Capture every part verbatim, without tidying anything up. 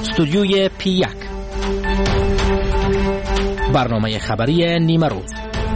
استودیوی پی یک، برنامه خبری نیمه روز.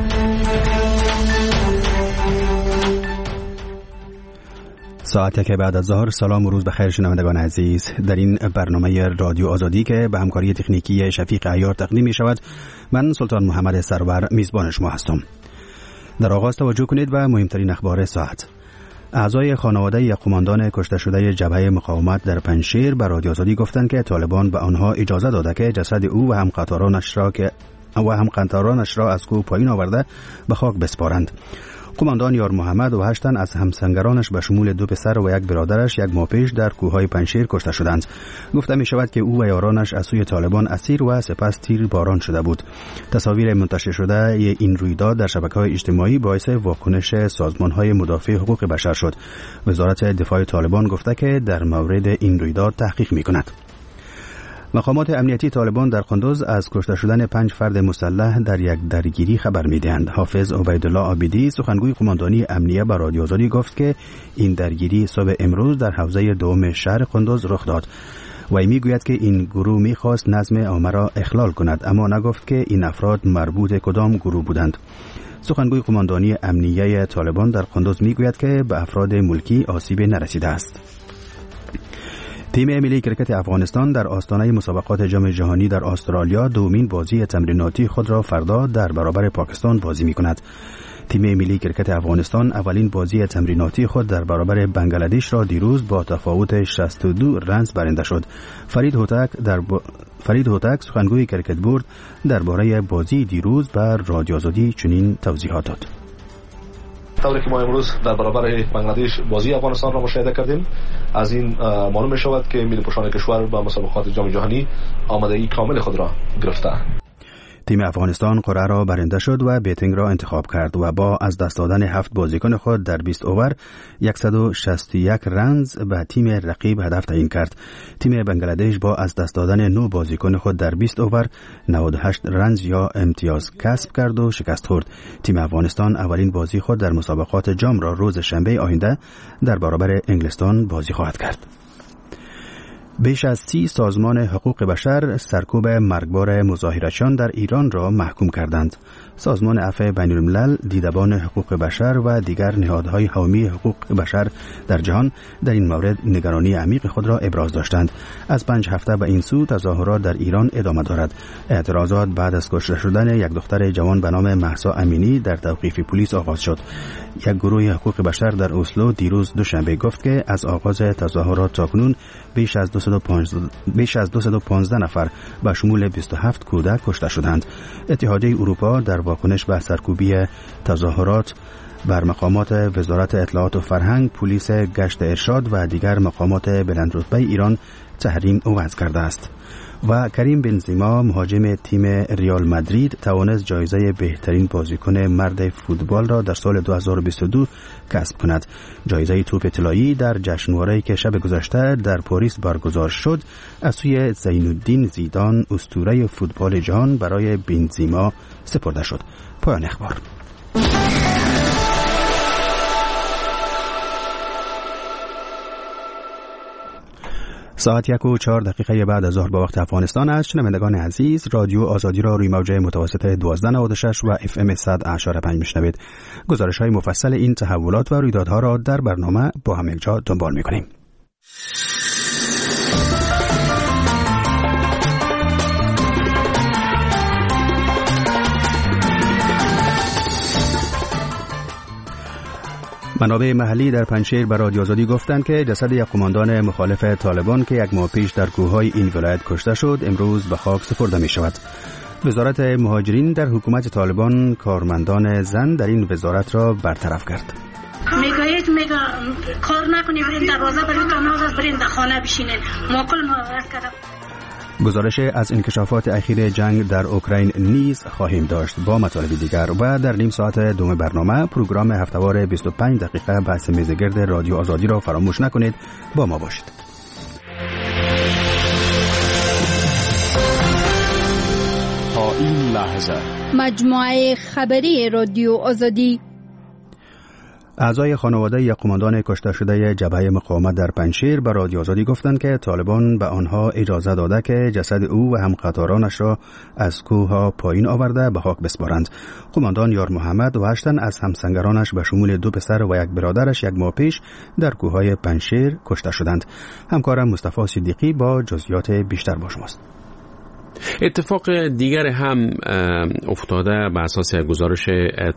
ساعتی که بعد از ظهر. سلام و روز بخیر شنوندگان عزیز. در این برنامه رادیو آزادی که به همکاری تکنیکی شفیق عیار تقدیم می شود، من سلطان محمد سرور میزبان شما هستم. در آغاز توجه کنید و مهمترین اخبار ساعت. اعضای خانواده یک قماندان کشته شده جبهه مقاومت در پنجشیر به رادیو آزادی گفتند که طالبان به آنها اجازه داده که جسد او و همقطارانش را که و همقطارانش را از کوه پایین آورده به خاک بسپارند. قماندان یار محمد و هشت تن از همسنگرانش به شمول دو پسر و یک برادرش یک ماه پیش در کوههای پنجشیر کشته شدند. گفته می شود که او و یارانش از سوی طالبان اسیر و سپس تیر باران شده بود. تصاویر منتشر شده این رویداد در شبکه‌های اجتماعی باعث واکنش سازمان‌های مدافع حقوق بشر شد. وزارت دفاع طالبان گفته که در مورد این رویداد تحقیق می‌کند. مقامات امنیتی طالبان در قندوز از کشته شدن پنج فرد مسلح در یک درگیری خبر می‌دهند. حافظ عبیدالله عابدی سخنگوی قماندانی امنیه به رادیو آزادی گفت که این درگیری صبح امروز در حوزه دوم شهر قندوز رخ داد. وی میگوید که این گروه می‌خواست نظم عامه را اخلال کند، اما نگفت که این افراد مربوط کدام گروه بودند. سخنگوی قماندانی امنیه طالبان در قندوز میگوید که به افراد ملکی آسیب نرسیده است. تیم ملی کرکت افغانستان در آستانه مسابقات جام جهانی در استرالیا دومین بازی تمریناتی خود را فردا در برابر پاکستان بازی می‌کند. تیم ملی کرکت افغانستان اولین بازی تمریناتی خود در برابر بنگلادش را دیروز با تفاوت شصت و دو رنز برنده شد. فرید هوتک در ب... فرید هوتک سخنگوی کرکت بورد درباره بازی دیروز بر رادیو آزادی چنین توضیحات داد. طوری که ما امروز در برابر بنگلادش بازی افغانستان را مشاهده کردیم، از این معلوم می شود که ملی پوشان کشور با مسابقات جام جهانی آمادگی کامل خود را گرفته. تیم افغانستان قرعه را برنده شد و بیتینگ را انتخاب کرد و با از دست دادن هفت بازیکن خود در بیست اوور صد و شصت و یک رنز به تیم رقیب هدف تعیین کرد. تیم بنگلادش با از دست دادن نه بازیکن خود در بیست اوور نود و هشت رنز یا امتیاز کسب کرد و شکست خورد. تیم افغانستان اولین بازی خود در مسابقات جام را روز شنبه آینده در برابر انگلستان بازی خواهد کرد. بیش از سی سازمان حقوق بشر سرکوب مرگبار مظاهرچیان در ایران را محکوم کردند. سازمان عفو بین‌الملل، دیدبان حقوق بشر و دیگر نهادهای حامی حقوق بشر در جهان در این مورد نگرانی عمیق خود را ابراز داشتند. از پنج هفته به این سو تظاهرات در ایران ادامه دارد. اعتراضات بعد از کشته شدن یک دختر جوان به نام مهسا امینی در توقیف پلیس آغاز شد. یک گروه حقوق بشر در اسلو دیروز دوشنبه گفت که از آغاز تظاهرات تاکنون بیش از دویست و پانزده نفر به شمول بیست و هفت کودک کشته شدند. اتحادیه اروپا در واکنش به سرکوبی تظاهرات بر مقامات وزارت اطلاعات و فرهنگ، پلیس گشت ارشاد و دیگر مقامات بلندرتبه ایران تحریم وضع کرده است. و کریم بنزما مهاجم تیم ریال مادرید توانست جایزه بهترین بازیکن مرد فوتبال را در سال دو هزار و بیست و دو کسب کند. جایزه توپ طلایی در جشنواره‌ای که شب گذشته در پاریس برگزار شد از سوی زین‌الدین زیدان اسطوره فوتبال جهان برای بنزما سپرده شد. پایان اخبار. ساعت یک و چهار دقیقه بعد از ظهر با وقت افغانستان است. شنوندگان عزیز، رادیو آزادی را روی موج متوسط دوازده نود و شش و اف ام صد و هشت و پنج میشنوید. گزارش های مفصل این تحولات و رویدادها را در برنامه با هم یکجا دنبال میکنیم. منابع محلی در پنجشیر به رادیو آزادی گفتند که جسد یک قماندان مخالف طالبان که یک ماه پیش در کوههای این ولایت کشته شد امروز به خاک سپرده می شود. وزارت مهاجرین در حکومت طالبان کارمندان زن در این وزارت را برطرف کرد. میگوید میگه کار نکنید، برین دروازه برین تا برین در خانه بشینید. موکل ما عرض کردم. گزارش از انکشافات اخیر جنگ در اوکراین نیز خواهیم داشت با مطالب دیگر و در نیم ساعت دوم برنامه پروگرام هفته‌وار بیست و پنج دقیقه بحث میزگرد رادیو آزادی را فراموش نکنید. با ما باشید. تا این لحظه مجموعه خبری رادیو آزادی. اعضای خانواده یک قماندان کشته شده جبهه مقاومت در پنجشیر به رادیو آزادی گفتند که طالبان به آنها اجازه داده که جسد او و همقطارانش را از کوه پایین آورده به خاک بسپارند. قماندان یار محمد و هشت تن از همسنگرانش به شمول دو پسر و یک برادرش یک ماه پیش در کوههای پنجشیر کشته شدند. همکارم مصطفی صدیقی با جزئیات بیشتر با شماست. اتفاق دیگر هم افتاده. به اساس گزارش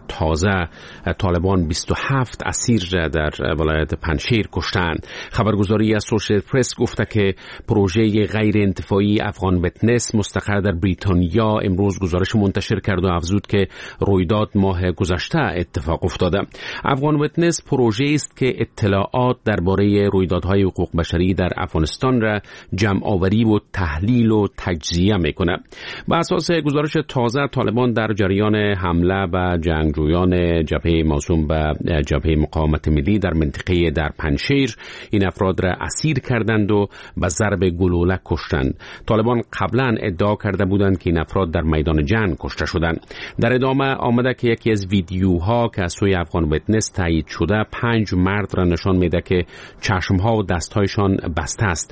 تازه طالبان بیست و هفت اسیر در ولایت پنجشیر کشتند. خبرگزاری اسوشییتد پرس گفته که پروژه غیر انتفاعی افغان ویتنس مستقر در بریتانیا امروز گزارش منتشر کرد و افزود که رویداد ماه گذشته اتفاق افتاده. افغان ویتنس پروژه است که اطلاعات درباره رویدادهای حقوق بشری در افغانستان را جمع آوری و تحلیل و تجزیه میکنه. با اساس گزارش تازه طالبان در جریان حمله به جنگجویان جبهه موسوم به جبهه مقاومت ملی در منطقه در پنجشیر این افراد را اسیر کردند و به ضرب گلوله کشتند. طالبان قبلا ادعا کرده بودند که این افراد در میدان جنگ کشته شدند. در ادامه آمده که یکی از ویدیوها که از سوی افغان ویتنس تایید شده پنج مرد را نشان میده که چشمها و دستهایشان بسته است.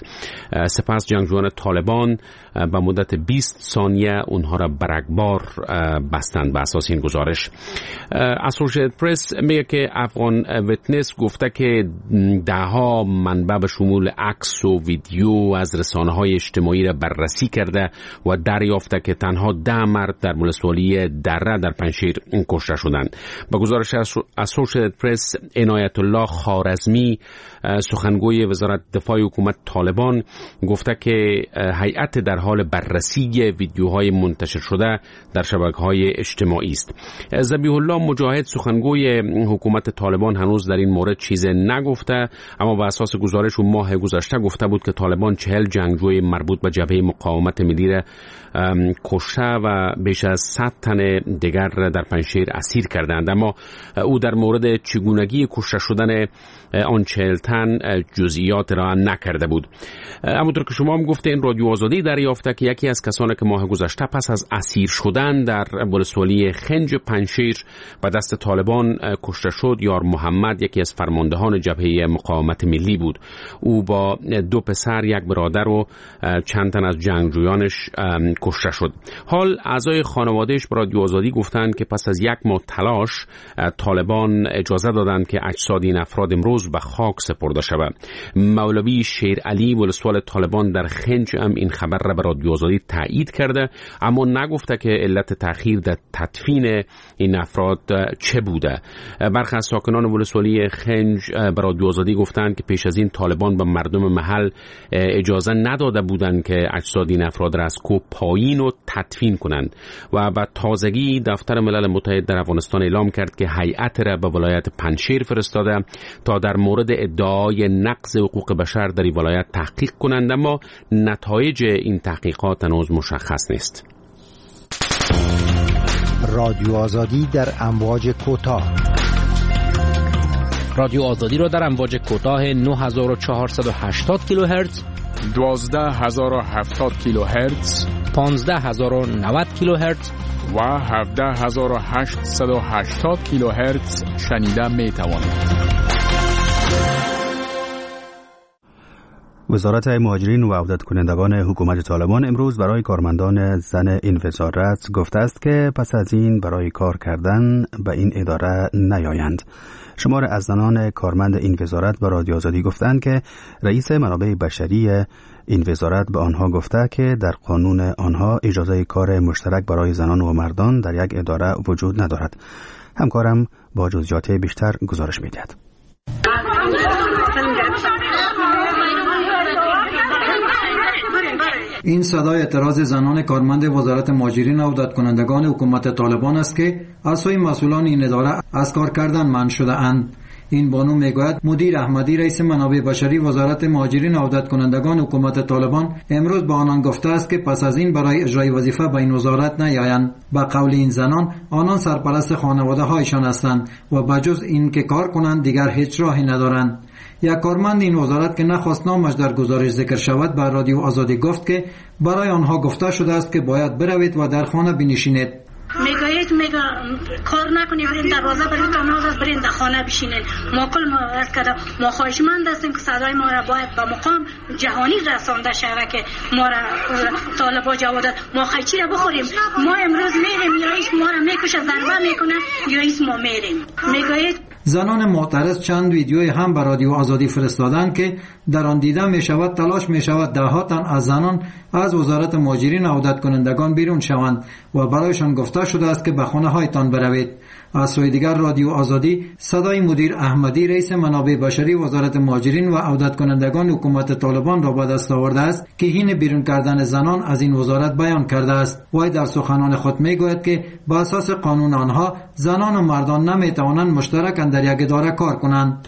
سپس جنگجویان طالبان به مدت بیست ثانیه اونها را برگبار بستند. به اساس این گزارش اسوشییتد پرس میگه که افغان ویتنس گفته که دهها منبع به شمول عکس و ویدیو از رسانه‌های اجتماعی را بررسی کرده و دریافته که تنها ده مرد در ولسوالی دره در پنجشیر کشته شدند. با گزارش اسوشییتد پرس عنایت الله خوارزمی سخنگوی وزارت دفاع حکومت طالبان گفته که هیئت در حال بررسی ویدیوهای منتشر شده در شبکه‌های اجتماعی است. ذبیح الله مجاهد سخنگوی حکومت طالبان هنوز در این مورد چیز نگفته، اما بر اساس گزارش او ماه گذشته گفته بود که طالبان چهل جنگجوی مربوط به جبهه مقاومت ملی را کشته و بیش از صد تن دیگر در پنجشیر اسیر کردند. اما او در مورد چگونگی کشته شدن آن چهل تن جزئیات را نکرده بود. همونطور که شما هم گفتین رادیو آزادی دریافته که یکی از کسانی که ماه گذشته پس از اسیر شدن در ولسوالی خنج پنجشیر به دست طالبان کشته شد یار محمد یکی از فرماندهان جبهه مقاومت ملی بود. او با دو پسر یک برادر و چند تن از جنگجویانش کشته شد. حال اعضای خانوادهش به رادیو آزادی گفتند که پس از یک ماه تلاش طالبان اجازه دادند که اجساد این افراد امروز به خاک سپرده شود. مولوی شیر علی ولسوال طالبان در خنج هم این خبر را به رادیو آزادی تایید کرده، اما نگفته که علت تأخیر در تدفین این افراد چه بوده. برخی از ساکنان ولسوالی خنج به رادیو آزادی گفتند که پیش از این طالبان به مردم محل اجازه نداده بودند که اجساد این افراد را از کوه پایین و تدفین کنند و بعد تازگی دفتر ملل متحد در افغانستان اعلام کرد که هیئت را به ولایت پنجشیر فرستاده تا در مورد ادعای نقض حقوق بشر در این ولایت تحقیق کنند، اما نتایج این تحقیقات هنوز مشخص نیست. رادیو آزادی در امواج کوتاه. رادیو آزادی را در امواج کوتاه نه هزار و چهارصد و هشتاد کیلوهرتز، دوازده هزار و هفتاد کیلوهرتز، پانزده هزار و نود کیلوهرتز و هفده هزار و هشتصد و هشتاد کیلوهرتز شنیده می توانید. وزارت مهاجرین و عودت کنندگان حکومت طالبان امروز برای کارمندان زن این وزارت گفته است که پس از این برای کار کردن به این اداره نیایند. شمار از زنان کارمند این وزارت به رادیو آزادی گفتند که رئیس منابع بشری این وزارت به آنها گفته که در قانون آنها اجازه کار مشترک برای زنان و مردان در یک اداره وجود ندارد. همکارم با جزئیات بیشتر گزارش می‌دهد. این صدای اعتراض زنان کارمند وزارت مهاجرین و عودت کنندگان حکومت طالبان است که از سوی مسئولان این اداره از کار کردن منع شده اند. این بانو میگوید مدیر احمدی رئیس منابع بشری وزارت مهاجرین و عودت کنندگان حکومت طالبان امروز به آنان گفته است که پس از این برای اجرای وظیفه به این وزارت نیایند. به قول این زنان آنان سرپرست خانواده هایشان هستند و بجز این که کار کنند دیگر هیچ راهی ندارند. یک کارمند این وزارت که نخواست نامش در گزارش ذکر شود به رادیو آزادی گفت که برای آنها گفته شده است که باید بروید و در خانه بنشینید. میگوید میگه کار نکنید برین دروازه برین تا ناز است برین در خانه بشینین. ما کل ما از کده ما خواهشمند هستیم که صدای ما را باید به مقام جهانی رسانده شود که ما را طالبا جواد ما خیچی را بخوریم. ما امروز میریم یا ایش ما را میکشه ضربه میکنه یا ایش ما میریم. میگوید زنان معترض چند ویدیوی هم به رادیو آزادی فرستادند که در آن دیده می شود تلاش می شود ده ها تن از زنان از وزارت مهاجرین عودت کنندگان بیرون شوند و برایشان گفته شده است که به خانه هایتان بروید. از سوی دیگر رادیو آزادی صدای مدیر احمدی رئیس منابع بشری وزارت مهاجرین و عودت کنندگان حکومت طالبان را به دست آورده است که حین بیرون کردن زنان از این وزارت بیان کرده است. وی در سخنان خود می گوید که با اساس قانون آنها زنان و مردان نمی توانند مشترکاً در یک اداره کار کنند.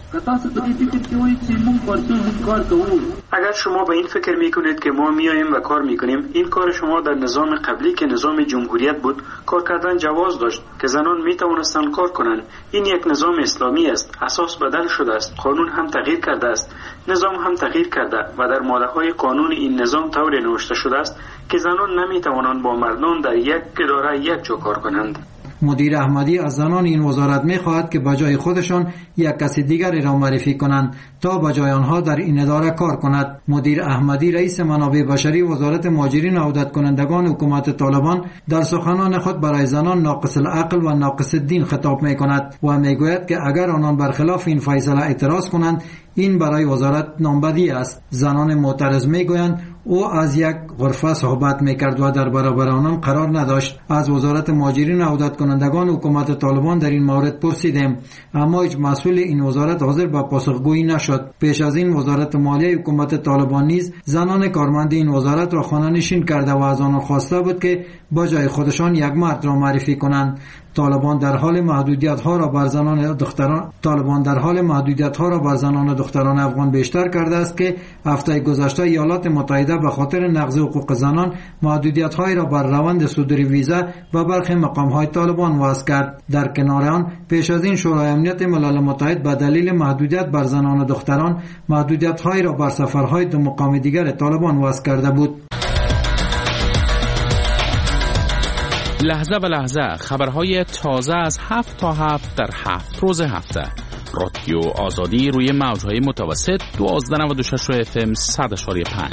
اگر شما به این فکر میکنید که ما میاییم و کار میکنیم، این کار شما در نظام قبلی که نظام جمهوریت بود کار کردن جواز داشت که زنان میتوانستند کار کنند. این یک نظام اسلامی است، اساس بدل شده است، قانون هم تغییر کرده است، نظام هم تغییر کرده و در ماده‌های قانون این نظام طوری نوشته شده است که زنان نمیتوانند با مردان در یک اداره یک جا کار کنند. مدیر احمدی از زنان این وزارت می خواهد که بجای خودشان یک کسی دیگری را معرفی کنند تا بجای آنها در این اداره کار کند. مدیر احمدی رئیس منابع بشری وزارت مهاجرین و عودت کنندگان حکومت طالبان در سخنان خود برای زنان ناقص العقل و ناقص الدین خطاب می کند و می گوید که اگر آنان برخلاف این فیصله اعتراض کنند این برای وزارت نامبدی است. زنان معترض می گویند او از یک غرفه صحبت میکرد و در برابر آنان قرار نداشت. از وزارت مهاجرین و عودت کنندگان حکومت طالبان در این مورد پرسیدیم اما هیچ مسئول این وزارت حاضر به پاسخگویی نشد. پیش از این وزارت مالیه حکومت طالبان نیز زنان کارمند این وزارت را خانه نشین کرده و از آنان خواسته بود که با جای خودشان یک مرد را معرفی کنند. طالبان در حال محدودیت ها را بر زنان دختران طالبان در حال محدودیت ها را بر زنان دختران افغان بیشتر کرده است که هفته گذشته ایالات متحده به خاطر نقض حقوق زنان محدودیت های را بر روند صدور ویزا و برخی مقام های طالبان وضع کرد. در کنار آن پیش از این شورای امنیت ملل متحد به دلیل محدودیت بر زنان و دختران محدودیت های را بر سفرهای دو مقام دیگر طالبان وضع کرده بود. لحظه به لحظه خبرهای تازه از هفت تا هفت در هفت روز هفته. رادیو آزادی روی موجهای متوسط دوازده نود و شش اف ام صد اشاری پنج.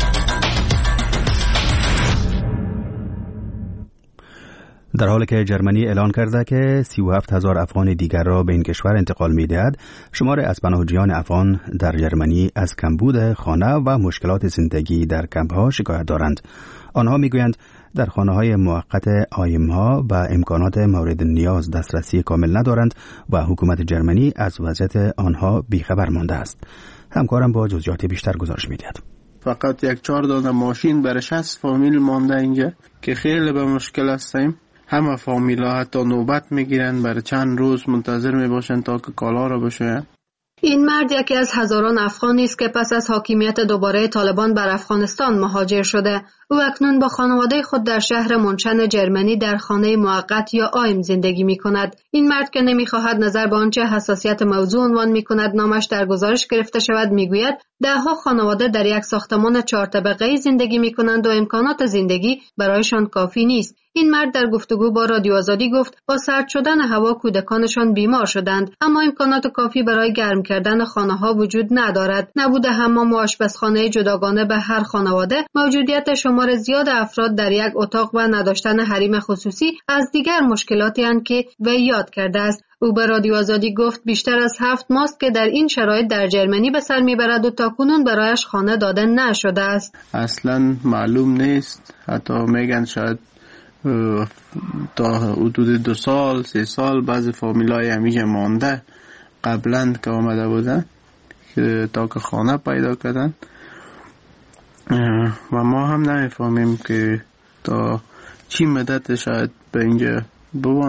در حالی که جرمنی اعلان کرده که سی و هفت هزار افغان دیگر را به این کشور انتقال می‌دهد، شمار از پناهجویان افغان در جرمنی از کمبود خانه و مشکلات زندگی در کمپ‌ها شکایت دارند. آنها می‌گویند در خانه‌های موقت آیم‌ها به امکانات مورد نیاز دسترسی کامل ندارند و حکومت جرمنی از وضعیت آنها بیخبر مانده است. همکارم با جزئیات بیشتر گزارش می‌دهد. فقط یک چهار دانه ماشین برای شصت فامیل مانده اینجا که خیلی به مشکل هستیم. همه فامیلا حتی نوبت میگیرن، برای چند روز منتظر میباشن تا که کالا را بشوین. این مرد یکی از هزاران افغانی است که پس از حاکمیت دوباره طالبان بر افغانستان مهاجر شده. او اکنون با خانواده خود در شهر منشن جرمنی در خانه موقت یا آیم زندگی می کند. این مرد که نمی خواهد نظر به آنچه حساسیت موضوع عنوان می کند نامش در گزارش گرفته شود می گوید ده ها خانواده در یک ساختمان چهار طبقه‌ای زندگی می کنند و امکانات زندگی برایشان کافی نیست. این مرد در گفتگو با رادیو آزادی گفت با سرد شدن هوا کودکانشان بیمار شدند، اما امکانات کافی برای گرم کردن خانه ها وجود ندارد. نبود حمام و آشپزخانه جداگانه به هر خانواده، موجودیت شمار زیاد افراد در یک اتاق و نداشتن حریم خصوصی از دیگر مشکلاتی اند که وی یاد کرده است. او به رادیو آزادی گفت بیشتر از هفت ماست که در این شرایط در جرمنی به سر میبرد و تاکنون برایش خانه داده نشده است. اصلا معلوم نیست، حتی میگن شاید تا حدود دو سال سه سال بعضی فامیلای همیشه مانده قبلا که آمده بودن که تا که خانه پیدا کردن و ما هم نمیفهمیم که تا چی مدت شاید به اینجا بوانیم.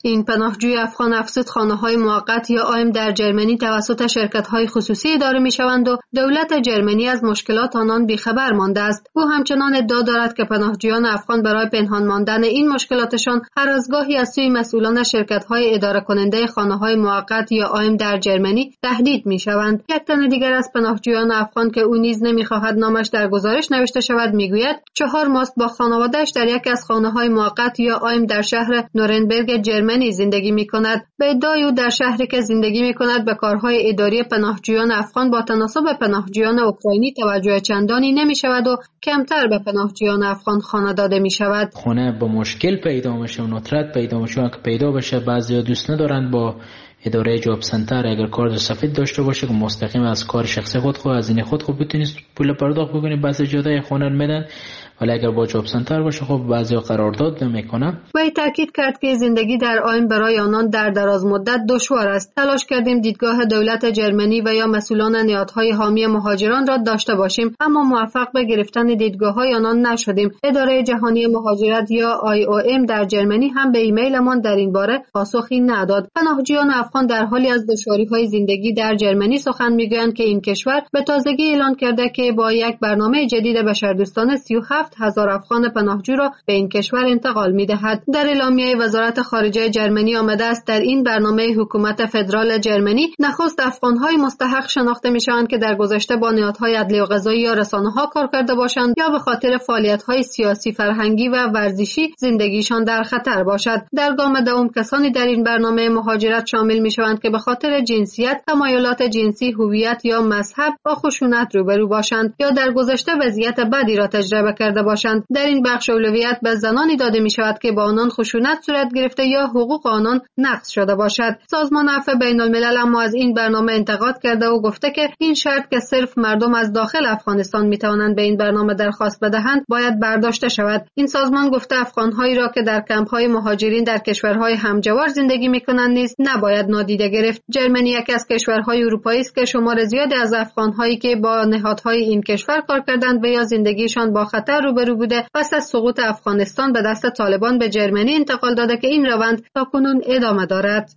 این پناهجوی افغان افزود خانه‌های موقت یا آیم در جرمنی توسط شرکت‌های خصوصی اداره می‌شوند و دولت جرمنی از مشکلات آنان بیخبر مانده است. او همچنان ادعا دارد که پناهجویان افغان برای پنهان ماندن این مشکلاتشان هر از گاهی از سوی مسئولان شرکت‌های اداره کننده خانه‌های موقت یا آیم در جرمنی تهدید می‌شوند. یک تن دیگر از پناهجویان افغان که او نیز نمی‌خواهد نامش در گزارش نوشته شود می‌گوید چهار ماه با خانواده‌اش در یک از خانه‌های موقت یا آیم در شهر نورنبرگ جرمنی زندگی می‌کند. به ادعای او در شهری که زندگی می‌کند به کارهای اداری پناهجویان افغان با تناسب پناهجویان اوکراینی توجه چندانی نمی‌شود و کمتر به پناهجویان افغان خانه داده می‌شود. خانه با مشکل پیدا میشه و ندرت پیدا میشه که پیدا بشه. بعضیا دوست ندارن با اداره جاب سنتر اگر کارت سفید داشته باشه که مستقیم از کار شخصی خود خود از این خود خود بتونید پول پرداخت بکنید. بعضی جاهای خانه میدن ولی اگر با جاب سنتر باشه خب بعضیا قرارداد نمیکنن. و تاکید کرد که زندگی در آیم برای آنان در دراز مدت دشوار است. تلاش کردیم دیدگاه دولت جرمنی و یا مسئولان نهادهای حامی مهاجران را داشته باشیم اما موفق به گرفتن دیدگاه‌های آنان نشدیم. اداره جهانی مهاجرت یا آی او ام در جرمنی هم به ایمیلمان در این باره پاسخی نداد. پناهجویان افغان در حالی از دشواری‌های زندگی در جرمنی سخن می‌گویند که این کشور به تازگی اعلان کرده که با یک برنامه جدید بشردوستانه سی و هفت هزار افغان پناهجو را به این کشور انتقال می‌دهد. در اعلامیه وزارت خارجه جرمنی آمده است در این برنامه حکومت فدرال جرمنی نخست افغان‌های مستحق شناخته می‌شوند که در گذشته با نهادهای عدلی و قضایی یا رسانه‌ها کار کرده باشند یا به خاطر فعالیت‌های سیاسی، فرهنگی و ورزشی زندگیشان در خطر باشد. در گام دوم کسانی در این برنامه مهاجرت شامل می‌شوند که به خاطر جنسیت، تمایلات جنسی، هویت یا مذهب با خشونت روبرو باشند یا در گذشته وضعیت بدی را تجربه کرده باشند. در این بخش اولویت به زنانی داده می‌شود که با آنان خشونت صورت گرفته یا حقوق آنان نقض شده باشد. سازمان عفو بین‌الملل اما از این برنامه انتقاد کرده و گفته که این شرط که صرف مردم از داخل افغانستان می‌توانند به این برنامه درخواست بدهند باید برداشته شود. این سازمان گفته افغان‌هایی را که در کمپ‌های مهاجرین در کشورهای همجوار زندگی می‌کنند نیز نباید نادیده گرفت. جرمنی یکی از کشورهای اروپایی است که شمار زیادی از افغان‌هایی که با نهادهای این کشور کار کردند و یا زندگیشان با خطر روبرو بوده پس از سقوط افغانستان به دست طالبان به جرمنی انتقال داده که این روند تاکنون ادامه دارد.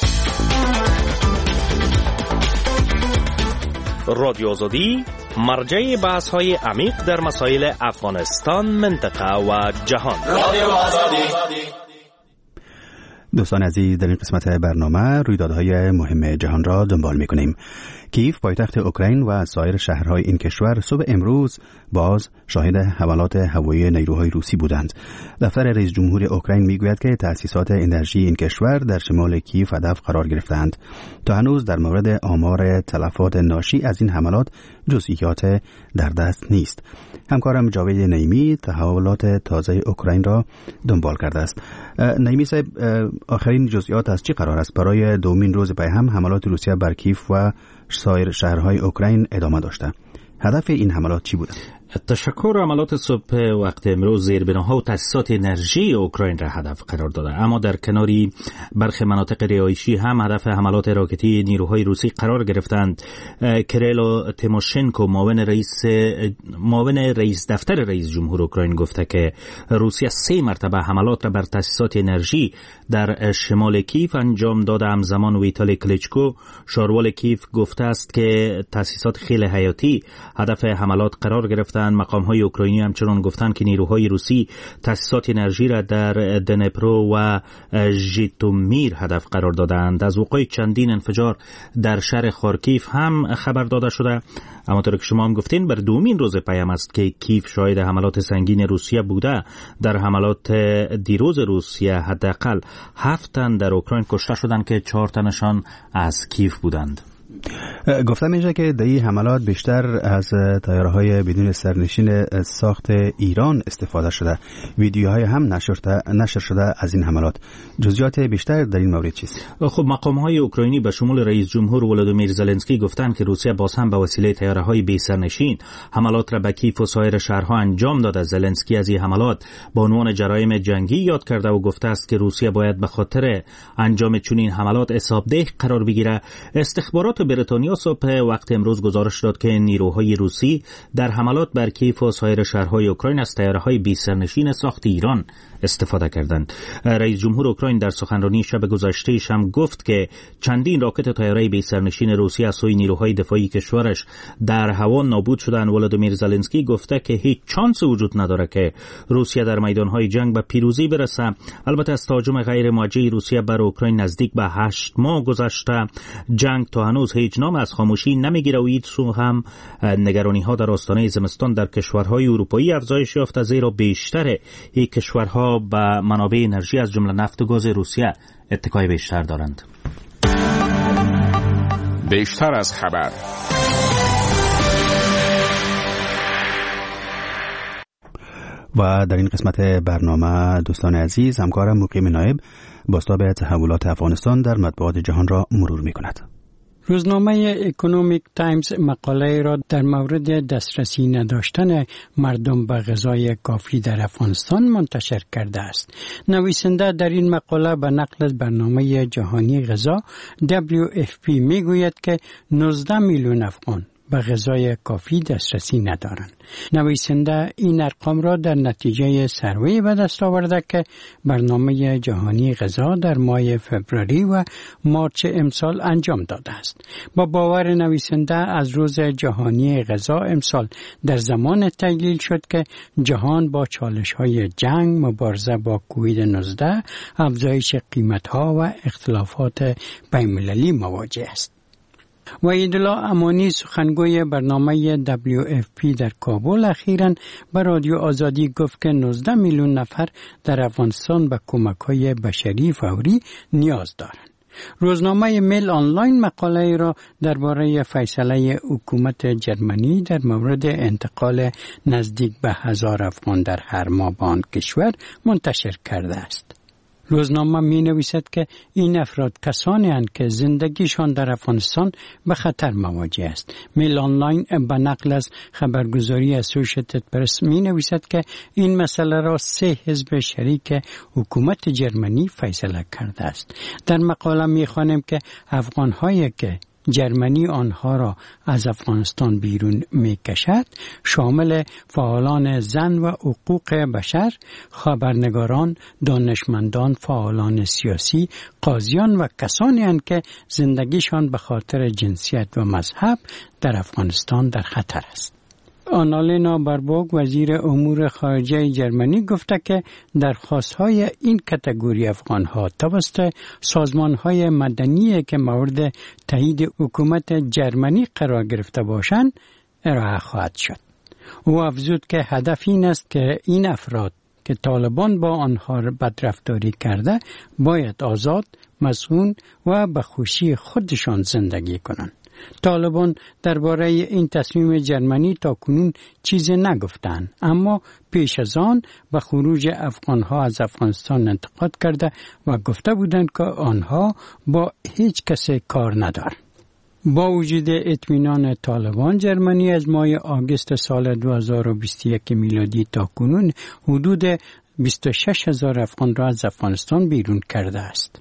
رادیو آزادی مرجع بحث‌های عمیق در مسائل افغانستان، منطقه و جهان. رادیو آزادی. دوستان عزیز، در این قسمت برنامه رویدادهای مهم جهان را دنبال می‌کنیم. کیف پایتخت اوکراین و سایر شهرهای این کشور صبح امروز باز شاهد حملات هوایی نیروهای روسی بودند. دفتر رئیس جمهور اوکراین میگوید که تأسیسات انرژی این کشور در شمال کیف هدف قرار گرفتند. تا هنوز در مورد آمار تلفات ناشی از این حملات جزئیات در دست نیست. همکارم جاوید نعیمی تحولات تازه اوکراین را دنبال کرده است. نعیمی صاحب، آخرین جزئیات از چی قرار است؟ برای دومین روز پی هم حملات روسیه بر کیف و سایر شهرهای اوکراین ادامه داشته. هدف این حملات چی بود؟ تشکر. عملات صبح وقت امروز زیربناها و تأسیسات انرژی اوکراین را هدف قرار داده، اما در کناری برخی مناطق رهایشی هم هدف حملات راکتی نیروهای روسی قرار گرفتند. کریلو تیموشنکو معاون رئیس معاون رئیس دفتر رئیس جمهور اوکراین گفته که روسیه سه مرتبه حملات را بر تأسیسات انرژی در شمال کیف انجام داده. همزمان ویتالی کلیچکو شاروال کیف گفته است که تأسیسات خیلی حیاتی هدف حملات قرار گرفتند. مقام‌های اوکراینی همچنان گفتند که نیروهای روسی تأسیسات انرژی را در دنپرو و ژیتومیر هدف قرار دادند. از وقوع چندین انفجار در شهر خارکیف هم خبر داده شده. اما طور که شما هم گفتین بر دومین روز پیام است که کیف شاهد حملات سنگین روسیه بوده. در حملات دیروز روسیه حداقل هفت تن در اوکراین کشته شدند که چهار تنشان از کیف بودند. گفته میشه که در این حملات بیشتر از طیاره‌های بدون سرنشین ساخت ایران استفاده شده. ویدیوهای هم نشر شده از این حملات. جزئیات بیشتر در این مورد چیست؟ خب مقام‌های اوکراینی به شمول رئیس جمهور ولادیمیر زلنسکی گفتند که روسیه باز هم به وسیله طیاره‌های بی سرنشین حملات را به کیف و سایر شهرها انجام داده. زلنسکی از این حملات به عنوان جرایم جنگی یاد کرده و گفته است که روسیه باید به خاطر انجام چنین حملات حسابدهی قرار بگیره. استخبارات بریتانیا صبح وقت امروز گزارش داد که نیروهای روسی در حملات بر کیف و سایر شهرهای اوکراین از طیاره‌های بی سرنشین ساخت ایران استفاده کردند. رئیس جمهور اوکراین در سخنرانی شب گذشته‌اش هم گفت که چندین راکت طیاره بی سرنشین روسی از سوی نیروهای دفاعی کشورش در هوا نابود شدند. ولادیمیر زلنسکی گفته که هیچ چانسی وجود نداره که روسیه در میدانهای جنگ به پیروزی برسه. البته از تهاجم غیر موجه روسیه بر اوکراین نزدیک به هشت ماه گذشته، جنگ تا هنوز هیچ نام از خاموشی نمیگیره و این سو هم نگرانی ها در آستانه زمستان در کشورهای اروپایی افزایش یافته، زیرا بیشتر این کشورها به منابع انرژی از جمله نفت و گاز روسیه اتکای بیشتر دارند. بیشتر از خبر. و در این قسمت برنامه دوستان عزیز، همکارم مقیم نایب بازتاب تحولات افغانستان در مطبوعات جهان را مرور می کند. روزنامه اکونومیک تایمز مقاله را در مورد دسترسی نداشتن مردم به غذای کافی در افغانستان منتشر کرده است. نویسنده در این مقاله به نقل از برنامه جهانی غذا دبلیو اف پی می گوید که نوزده میلیون افغان به غذای کافی دسترسی ندارند. نویسنده این ارقام را در نتیجه سروی به دست آورده که برنامه جهانی غذا در ماه فوریه و مارچ امسال انجام داده است. با باور نویسنده از روز جهانی غذا امسال در زمان تحلیل شد که جهان با چالش‌های جنگ، مبارزه با کووید نوزده، افزایش قیمت‌ها و اختلافات بین‌المللی مواجه است. وحیدالله امانی سخنگوی برنامه دبلیو اف پی در کابل اخیراً به رادیو آزادی گفت که نوزده میلیون نفر در افغانستان به کمک‌های بشری فوری نیاز دارند. روزنامه میل آنلاین مقاله را درباره فیصله حکومت جرمنی در مورد انتقال نزدیک به هزار افغان در هر ماه به آن کشور منتشر کرده است. روزنامه می نویسد که این افراد کسانی هستند که زندگیشان در افغانستان به خطر مواجه است. میل آنلاین به نقل از خبرگزاری اسوسییتد پرس می نویسد که این مسئله را سه حزب شریک حکومت جرمنی فیصله کرده است. در مقاله می خوانیم که افغان‌هایی که جرمنی آنها را از افغانستان بیرون می کشد شامل فعالان زن و حقوق بشر، خبرنگاران، دانشمندان، فعالان سیاسی، قاضیان و کسانی هستند که زندگیشان به خاطر جنسیت و مذهب در افغانستان در خطر است. آنالینا بربوگ وزیر امور خارجه جرمنی گفته که درخواست‌های این کاتگوری افغان‌ها توسط سازمان‌های مدنی که مورد تایید حکومت جرمنی قرار گرفته باشند ارائه خواهد شد. او افزود که هدف این است که این افراد که طالبان با آنها بدرفتاری کرده باید آزاد، مسئول و به خوشی خودشان زندگی کنند. طالبان درباره این تصمیم جرمنی تاکنون چیزی نگفتند، اما پیش از آن به خروج افغانها از افغانستان انتقاد کرده و گفته بودند که آنها با هیچ کسی کار ندارند. با وجود اطمینان طالبان، جرمنی از ماه آگوست سال دو هزار و بیست و یک میلادی تا کنون حدود بیست و شش هزار افغان را از افغانستان بیرون کرده است.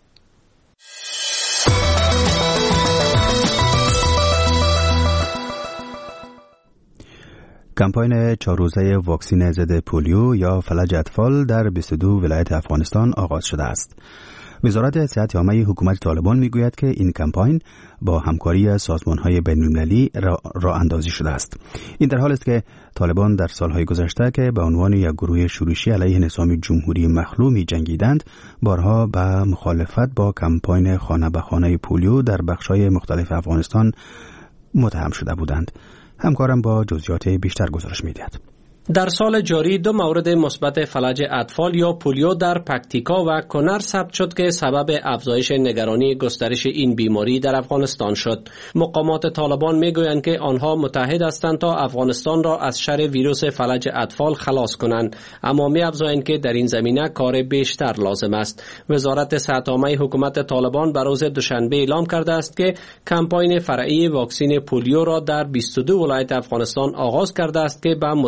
کمپاین چهار روزه واکسین ضد پولیو یا فلج اطفال در بیست و دو ولایت افغانستان آغاز شده است. وزارت صحت عامه حکومت طالبان میگوید که این کمپاین با همکاری سازمان‌های بین‌المللی راه اندازی شده است. این در حالی است که طالبان در سالهای گذشته که به عنوان یک گروه شورشی علیه نظام جمهوری مخلوع می‌جنگیدند، بارها به مخالفت با کمپاین خانه به خانه پولیو در بخش‌های مختلف افغانستان متهم شده بودند. همکارم با جزئیات بیشتر گزارش می‌دهد. در سال جاری دو مورد مثبت فلج اطفال یا پولیو در پکتیکا و کنر ثبت شد که سبب افزایش نگرانی گسترش این بیماری در افغانستان شد. مقامات طالبان میگویند که آنها متحد هستند تا افغانستان را از شر ویروس فلج اطفال خلاص کنند، اما می‌افزایند که در این زمینه کار بیشتر لازم است. وزارت صحت عامه حکومت طالبان بر روز دوشنبه اعلام کرده است که کمپاین فرعی واکسین پولیو را در بیست و دو ولایت افغانستان آغاز کرده است که به مدت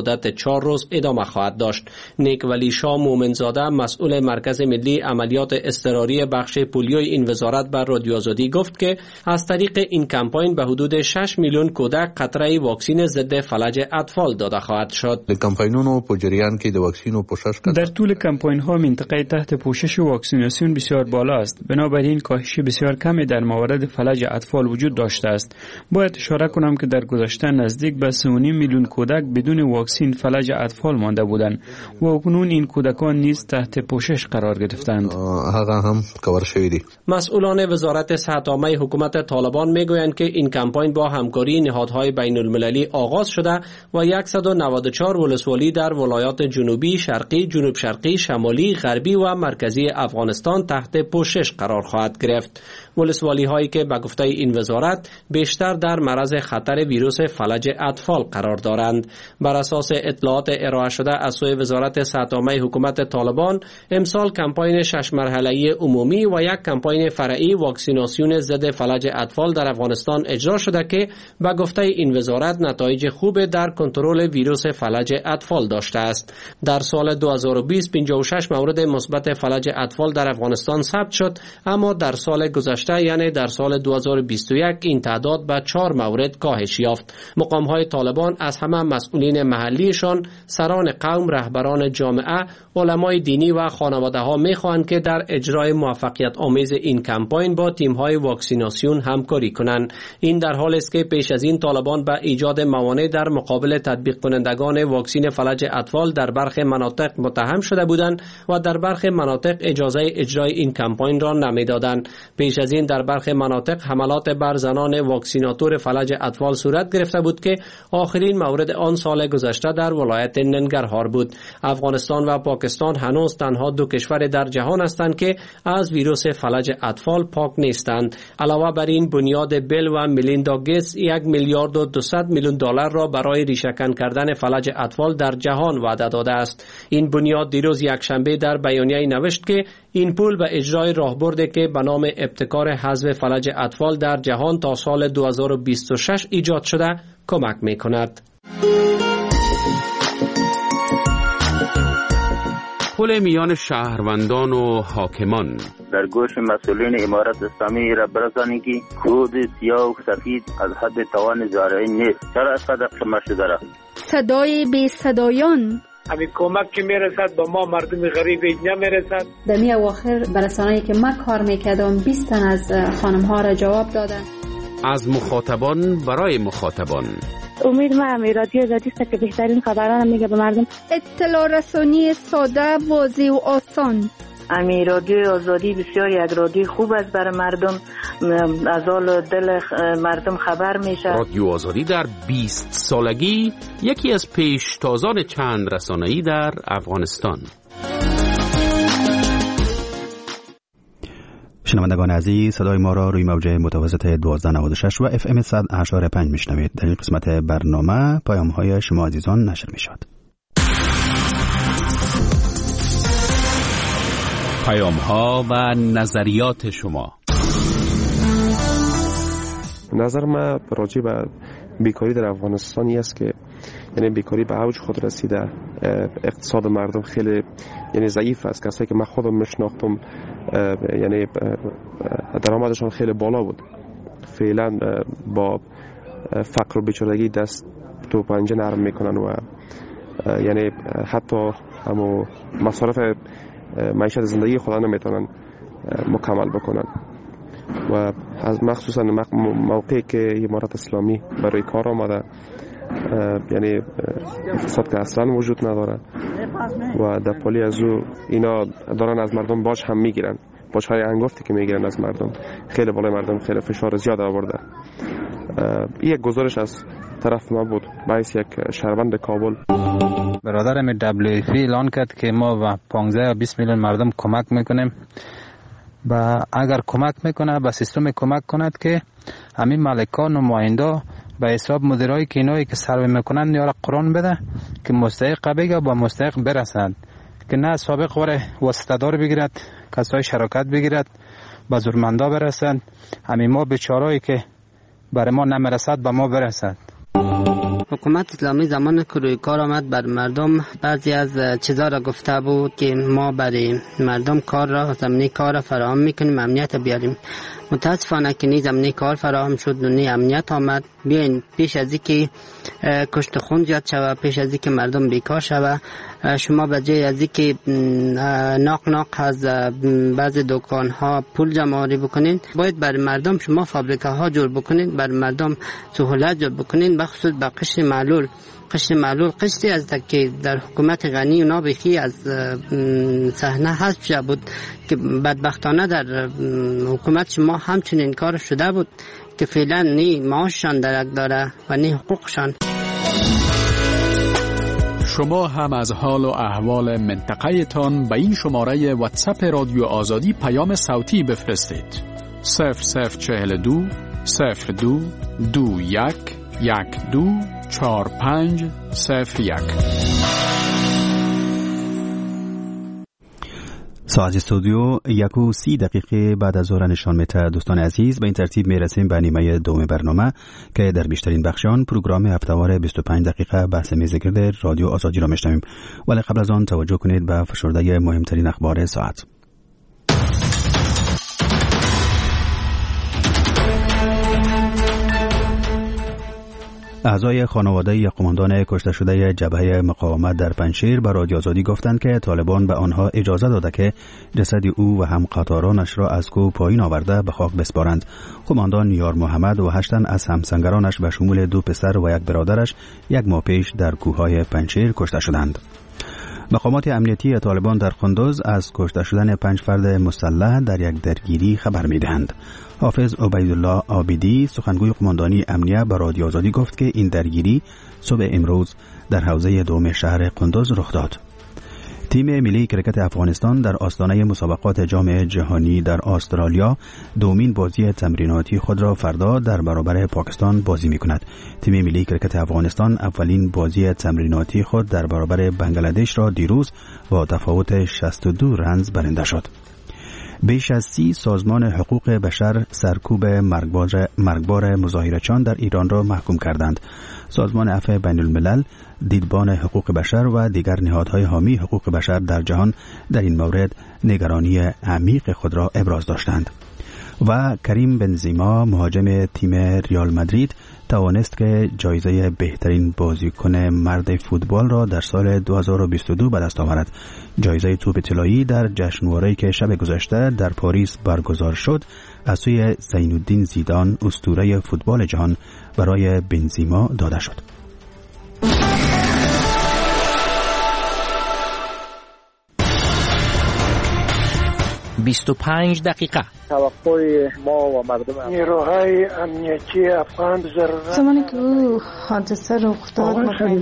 چهار روز ادامه خواهد داشت. نیک ولی شاه مومنزاده مسئول مرکز ملی عملیات اضطراری بخش پولیوی این وزارت بر رادیو آزادی گفت که از طریق این کمپاین به حدود شش میلیون کودک قطره واکسن ضد فلج اطفال داده خواهد شد. کمپاینونو په جریان کې د واکسینو پوشش کړه. در طول کمپاین ها منطقه تحت پوشش واکسیناسیون بسیار بالا است. بنابراین کاهش بسیار کمی در موارد فلج اطفال وجود داشته است. باید اشاره کنم که در گذشته نزدیک به سه و نیم میلیون کودک بدون واکسن فلج اطفال مانده بودند و اکنون این کودکان نیز تحت پوشش قرار گرفتند. هغه هم کور شوی دی. مسئولان وزارت صحت عامه حکومت طالبان میگویند که این کمپاین با همکاری نهادهای بین المللی آغاز شده و صد و نود و چهار ولسوالی در ولایات جنوبی، شرقی، جنوب شرقی، شمالی، غربی و مرکزی افغانستان تحت پوشش قرار خواهد گرفت. ولسوالی هایی که به گفته این وزارت بیشتر در معرض خطر ویروس فلج اطفال قرار دارند. بر اساس اطلاعات ارائه شده از سوی وزارت صحت عامه حکومت طالبان، امسال کمپاین شش مرحله‌ای عمومی و یک کمپاین فرعی واکسیناسیون ضد فلج اطفال در افغانستان اجرا شده که به گفته این وزارت نتایج خوب در کنترل ویروس فلج اطفال داشته است. در سال دو هزار و بیست پنجاه و شش مورد مثبت فلج اطفال در افغانستان ثبت شد، اما در سال گذشته یعنی در سال دو هزار و بیست و یک این تعداد به چهار مورد کاهش یافت. مقام‌های طالبان از همه مسئولین محلیشان، سران قوم، رهبران جامعه، علمای دینی و خانواده‌ها می‌خواهند که در اجرای موفقیت آمیز این کمپاین با تیم‌های واکسیناسیون همکاری کنند. این در حالی است که پیش از این طالبان به ایجاد موانع در مقابل تطبیق کنندگان واکسن فلج اطفال در برخی مناطق متهم شده بودند و در برخی مناطق اجازه اجرای این کمپاین را نمی‌دادند. پیش از این در برخی مناطق حملات بر زنان واکسیناتور فلج اطفال صورت گرفته بود که آخرین مورد آن سال گذشته در ولایت ننگرهار بود. افغانستان و پاکستان هنوز تنها دو کشور در جهان هستند که از ویروس فلج اطفال پاک نیستند. علاوه بر این بنیاد بیل و میلیندا گیتس یک میلیارد و دویست میلیون دلار را برای ریشه‌کن کردن فلج اطفال در جهان وعده داده است. این بنیاد دیروز یکشنبه در بیانیه‌ای نوشت که این پول به اجرای راهبردی که به نام ابتکار حذف فلج اطفال در جهان تا سال دو هزار و بیست و شش ایجاد شده کمک می‌کند. پل میان شهروندان و حاکمان در گوش مسئولین امارت اسلامی را برسانید که کود سیاه و سفید از حد توان زارعین نیست. چرا از قدر شما شده را صدای بی صدایان همین کمک که میرسد با ما مردم غریب نمیرسد. در می اواخر برسانه‌ای که من کار میکردم بیست تن از خانم ها را جواب دادن. از مخاطبان برای مخاطبان. امید ما رادیو آزادی است که بهترین خبران میگه به مردم. اطلاع رسانی ساده، واضح و آسان. امی رادیو آزادی بسیار یک رادیو خوب است برای مردم، از حال دل مردم خبر میشه. رادیو آزادی در بیست سالگی یکی از پیشتازان چند رسانه‌ای در افغانستان. شنوندگان عزیز، صدای ما را روی موج متوسط دوازده نود و شش و اف ام صد و هشت و پنج میشنوید. در این قسمت برنامه پیام های شما عزیزان نشر می شود. پیام ها و نظریات شما. نظر من راجع به بیکاری در افغانستانی است که یعنی بیکاری به اوج خود رسیده، اقتصاد مردم خیلی یعنی ضعیف است. کسایی که من خودم میشناختم یعنی درآمدشان خیلی بالا بود، فعلا با فقر و بیچارگی دست تو پنجه نرم میکنن و یعنی حتی همو مصارف معیشت زندگی خود نمیتونن مکمل بکنن و از مخصوصا موقعی که امارت اسلامی برای کار آمده، یعنی اقتصاد که اصلا وجود نداره و در پالی از او اینا دارن از مردم باج هم میگیرن، باج های انگفتی که میگیرن از مردم خیلی بالای مردم خیلی فشار زیاد آورده. این یک گزارش از طرف ما بود باعث یک شهروند کابل. برادرم دبلیو اف اعلان کرد که ما و پانزده یا بیست میلیون مردم کمک میکنیم و اگر کمک میکنه به سیستم کمک کند که همین مالکان و نماینده به حساب مدیرایی که اینایی که سروی میکنن یا قرآن بده که مستحق بگه با مستحق برسند، که نه سابق وره واسطه‌دار بگیرد، کسای شراکت بگیرد به زورمندا برسند، همین ما بیچارهایی که برای ما نمیرسد به ما برسد. حکومت اسلامی زمان که روی کار آمد بر مردم بعضی از چیزا را گفته بود که ما برای مردم کار را زمینه کار را فراهم میکنیم، امنیت بیاریم. متاسفانه که نی زمینه کار فراهم شد و نی امنیت آمد. بیاین پیش از اینکه کشت خون زیاد شود، پیش از اینکه مردم بیکار شود، شما به جای از اینکه ناق ناق از بعضی دکان ها پول جمع آوری بکنین، باید برای مردم شما فابریکه ها جور بکنین، برای مردم سهولت جور بکنین، بخصوص به قشر معلول. قشر معلول قشری از که در حکومت غنی اونا بخی از صحنه حذف شده بود که بدبختانه در حکومت شما همچنین کار شده بود که فعلا نی معاششان درک داره و نی حقوقشان. شما هم از حال و احوال منطقه تان به این شماره واتساپ رادیو آزادی پیام صوتی بفرستید. صفر صفر چهل دو صفر دو دو یک یک دو چهار پنج صفر یک. ساعت استودیو یک و سی دقیقه بعد از ظهر نشان میده. دوستان عزیز، به این ترتیب میرسیم به نیمه دوم برنامه که در بیشترین بخشان پروگرام هفتهوار بیست و پنج دقیقه بحث میزگرد رادیو آزادی را میشنویم. ولی قبل از آن توجه کنید به فشرده مهمترین اخبار ساعت. اعضای خانواده یک قماندان کشته شده جبهه مقاومت در پنجشیر به رادیو آزادی گفتند که طالبان به آنها اجازه داده که جسد او و هم قطارانش را از کوه پایین آورده به خاک بسپارند. قماندان یار محمد و هشت تن از همسنگرانش به شمول دو پسر و یک برادرش یک ماه پیش در کوههای پنجشیر کشته شدند. مقامات امنیتی طالبان در قندوز از کشته شدن پنج فرد مسلح در یک درگیری خبر می‌دهند. حافظ عبیدالله عابدی سخنگوی قماندانی امنیه به رادیو آزادی گفت که این درگیری صبح امروز در حوزه دوم شهر قندوز رخ داد. تیم ملی کرکت افغانستان در آستانه مسابقات جام جهانی در استرالیا دومین بازی تمریناتی خود را فردا در برابر پاکستان بازی می‌کند. تیم ملی کرکت افغانستان اولین بازی تمریناتی خود در برابر بنگلادش را دیروز با تفاوت شصت و دو رنز برنده شد. بیش از سی سازمان حقوق بشر سرکوب مرگبار, مرگبار مظاهره‌چیان در ایران را محکوم کردند. سازمان عفو بین الملل، دیدبان حقوق بشر و دیگر نهادهای حامی حقوق بشر در جهان در این مورد نگرانی عمیق خود را ابراز داشتند. و کریم بنزیما مهاجم تیم ریال مادرید توانست که جایزه بهترین بازیکن مرد فوتبال را در سال دو هزار و بیست و دو به دست آورد. جایزه توپ طلایی در جشنواره‌ای که شب گذشته در پاریس برگزار شد از سوی زینالدین زیدان اسطوره فوتبال جهان برای بنزیما داده شد. بیست و پنج دقیقه. توقع ما و مردم نیروهای امنیتی افغان ضرورت زمانی که او حادثه رخ داد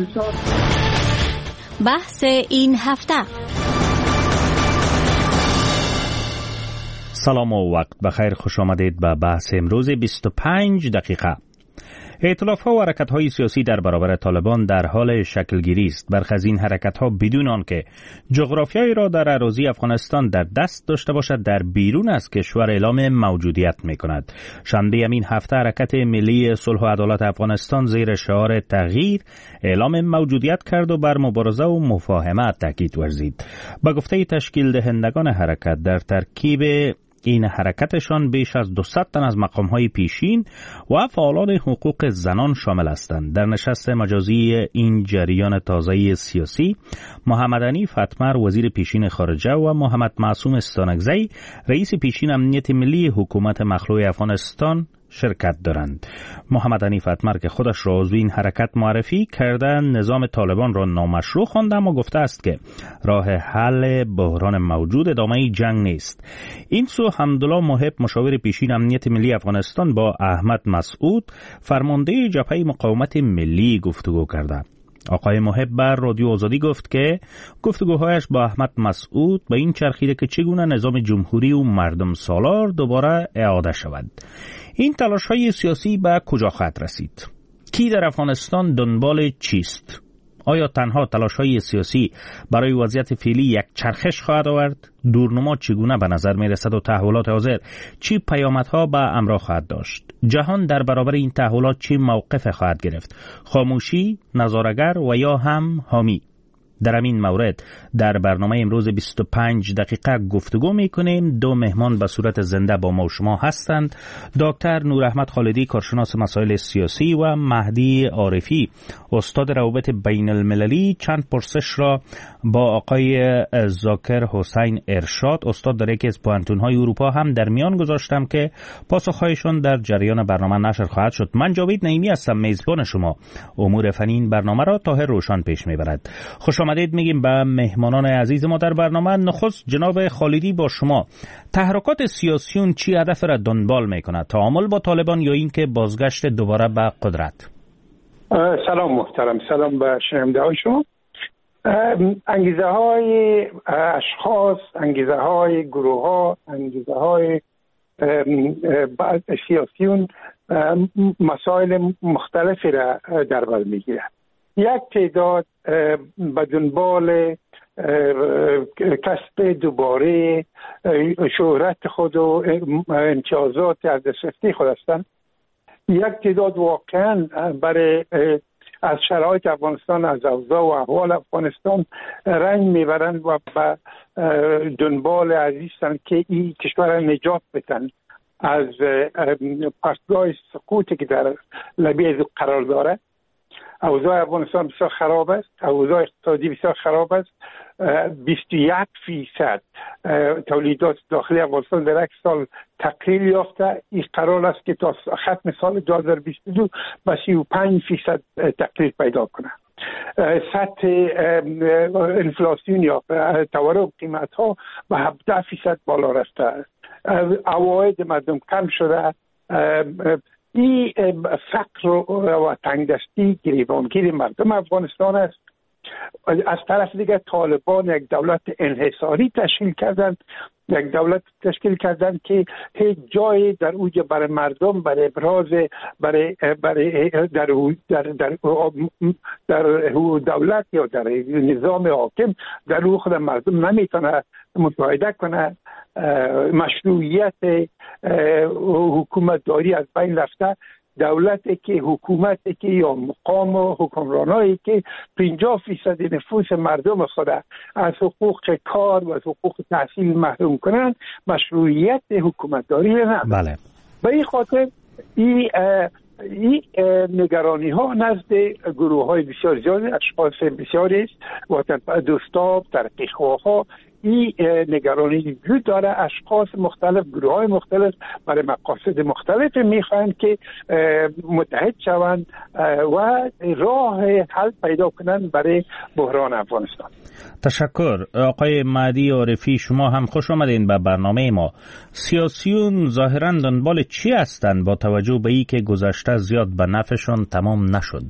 بحث این هفته. سلام و وقت بخیر، خوش آمدید به بحث امروز بیست و پنج دقیقه. ائتلاف‌ها و حرکت‌های سیاسی در برابر طالبان در حال شکلگیری است. برخی از این حرکت‌ها بدون آنکه جغرافیایی را در اراضی افغانستان در دست داشته باشد در بیرون از کشور اعلام موجودیت می‌کند. شنبه همین هفته حرکت ملی صلح و عدالت افغانستان زیر شعار تغییر اعلام موجودیت کرد و بر مبارزه و مفاهمت تاکید ورزید. به گفته تشکیل دهندگان حرکت در ترکیب این حرکتشان بیش از دویست تن از مقام‌های پیشین و فعالان حقوق زنان شامل هستند. در نشست مجازی این جریان تازه سیاسی، محمد حنیف اتمر وزیر پیشین خارجه و محمد معصوم استانکزی رئیس پیشین امنیت ملی حکومت مخلوع افغانستان شرکت دارند. محمد حنیف اتمر که خودش را عضو این حرکت معرفی کرده نظام طالبان را نامشروع خوانده، اما گفته است که راه حل بحران موجود ادامه جنگ نیست. این سو حمدالله محب مشاور پیشین امنیت ملی افغانستان با احمد مسعود فرمانده جبهه مقاومت ملی گفتگو کرده. آقای محب بر رادیو آزادی گفت که گفتگوهایش با احمد مسعود به این چرخیده که چگونه نظام جمهوری و مردم سالار دوباره اعاده شود. این تلاش‌های سیاسی به کجا خواهد رسید؟ کی در افغانستان دنبال چیست؟ آیا تنها تلاش‌های سیاسی برای وضعیت فعلی یک چرخش خواهد آورد؟ دورنما چگونه به نظر می‌رسد و تحولات حاضر چی پیامدها به همراه خواهد داشت؟ جهان در برابر این تحولات چی موقف خواهد گرفت؟ خاموشی، نظاره‌گر و یا هم حامی؟ در این مورد در برنامه امروز بیست و پنج دقیقه گفتگو میکنیم. دو مهمان به صورت زنده با ما و شما هستند. دکتر نوراحمد خالدی، کارشناس مسائل سیاسی، و مهدی عارفی، استاد روابط بین المللی. چند پرسش را با آقای زاکر حسین ارشاد، استاد در یکی از پوهنتون‌های اروپا هم در میان گذاشتم که پاسخهایشان در جریان برنامه نشر خواهد شد. من جاوید نعیمی هستم، میزبان شما. امور فنی این برنامه را طاهر روشن پیش میبرد. خوش آمدید میگیم به مهمانان عزیز ما در برنامه. نخست جناب خالدی، با شما، تحرکات سیاسیون چی هدف را دنبال میکنه؟ تعامل با طالبان یا اینکه بازگشت دوباره به قدرت؟ سلام محترم، سلام به شنونده های شما. انگیزه های اشخاص، انگیزه های گروه ها، انگیزه های سیاسیون مسائل مختلفی را در بر میگیره. یک تعداد به دنبال کسب دوباره شهرت خود و امتیازات از دسترسی خود هستند. یک تعداد واقعا برای از شرایط افغانستان، از اوضاع و احوال افغانستان رنج میبرند و به دنبال عزیزند که این کشور نجات بدن از پرتگاه سقوطی که در لبه قرار داره. اوضاع افغانستان بسیار خراب است، اوضاع اقتصادی بسیار خراب است. بیست و یک فیصد تولیدات داخلی افغانستان در یک سال تقلیل یافته. این قرار است که تا ختم سال دو هزار و بیست و دو به سی و پنج فیصد تقلیل پیدا کنه. سطح انفلاسیون یا تورم قیمت ها به هفده فیصد بالا رفته. عواید مردم کم شده. این فقر و تنگدستی گریبانگیر مردم افغانستان است. از طرف دیگه طالبان یک دولت انحصاری تشکیل کردند، یک دولت تشکیل کردند که هیچ جایی در اوج برای مردم، برای ابراز، برای برای در در در, در دولت یا در نظام حاکم در روح خود مردم نمیتونه مشاهده کنه. مشروعیت حکومت داری از بین رفته. دولتی که حکومتی که یا مقام و حکمرانایی که پنجاه فیصد نفوس مردم خود از حقوق کار و از حقوق تحصیل محروم کنند، مشروعیت حکومت داری نه. بله. به این خاطر این این نگرانی ها نزد گروه های بسیار زیاد، اشخاص بسیاری است، وطن دوستا، ترقیخواه ها، این نگرانی وجود داره. اشخاص مختلف، گروه های مختلف برای مقاصد مختلف میخواهند که متحد شوند و راه حل پیدا کنند برای بحران افغانستان. تشکر. آقای مهدی عارفی، شما هم خوش آمدین به برنامه ما. سیاسیون ظاهراً دنبال چی هستند با توجه به این که گذشته زیاد به نفعشان تمام نشد؟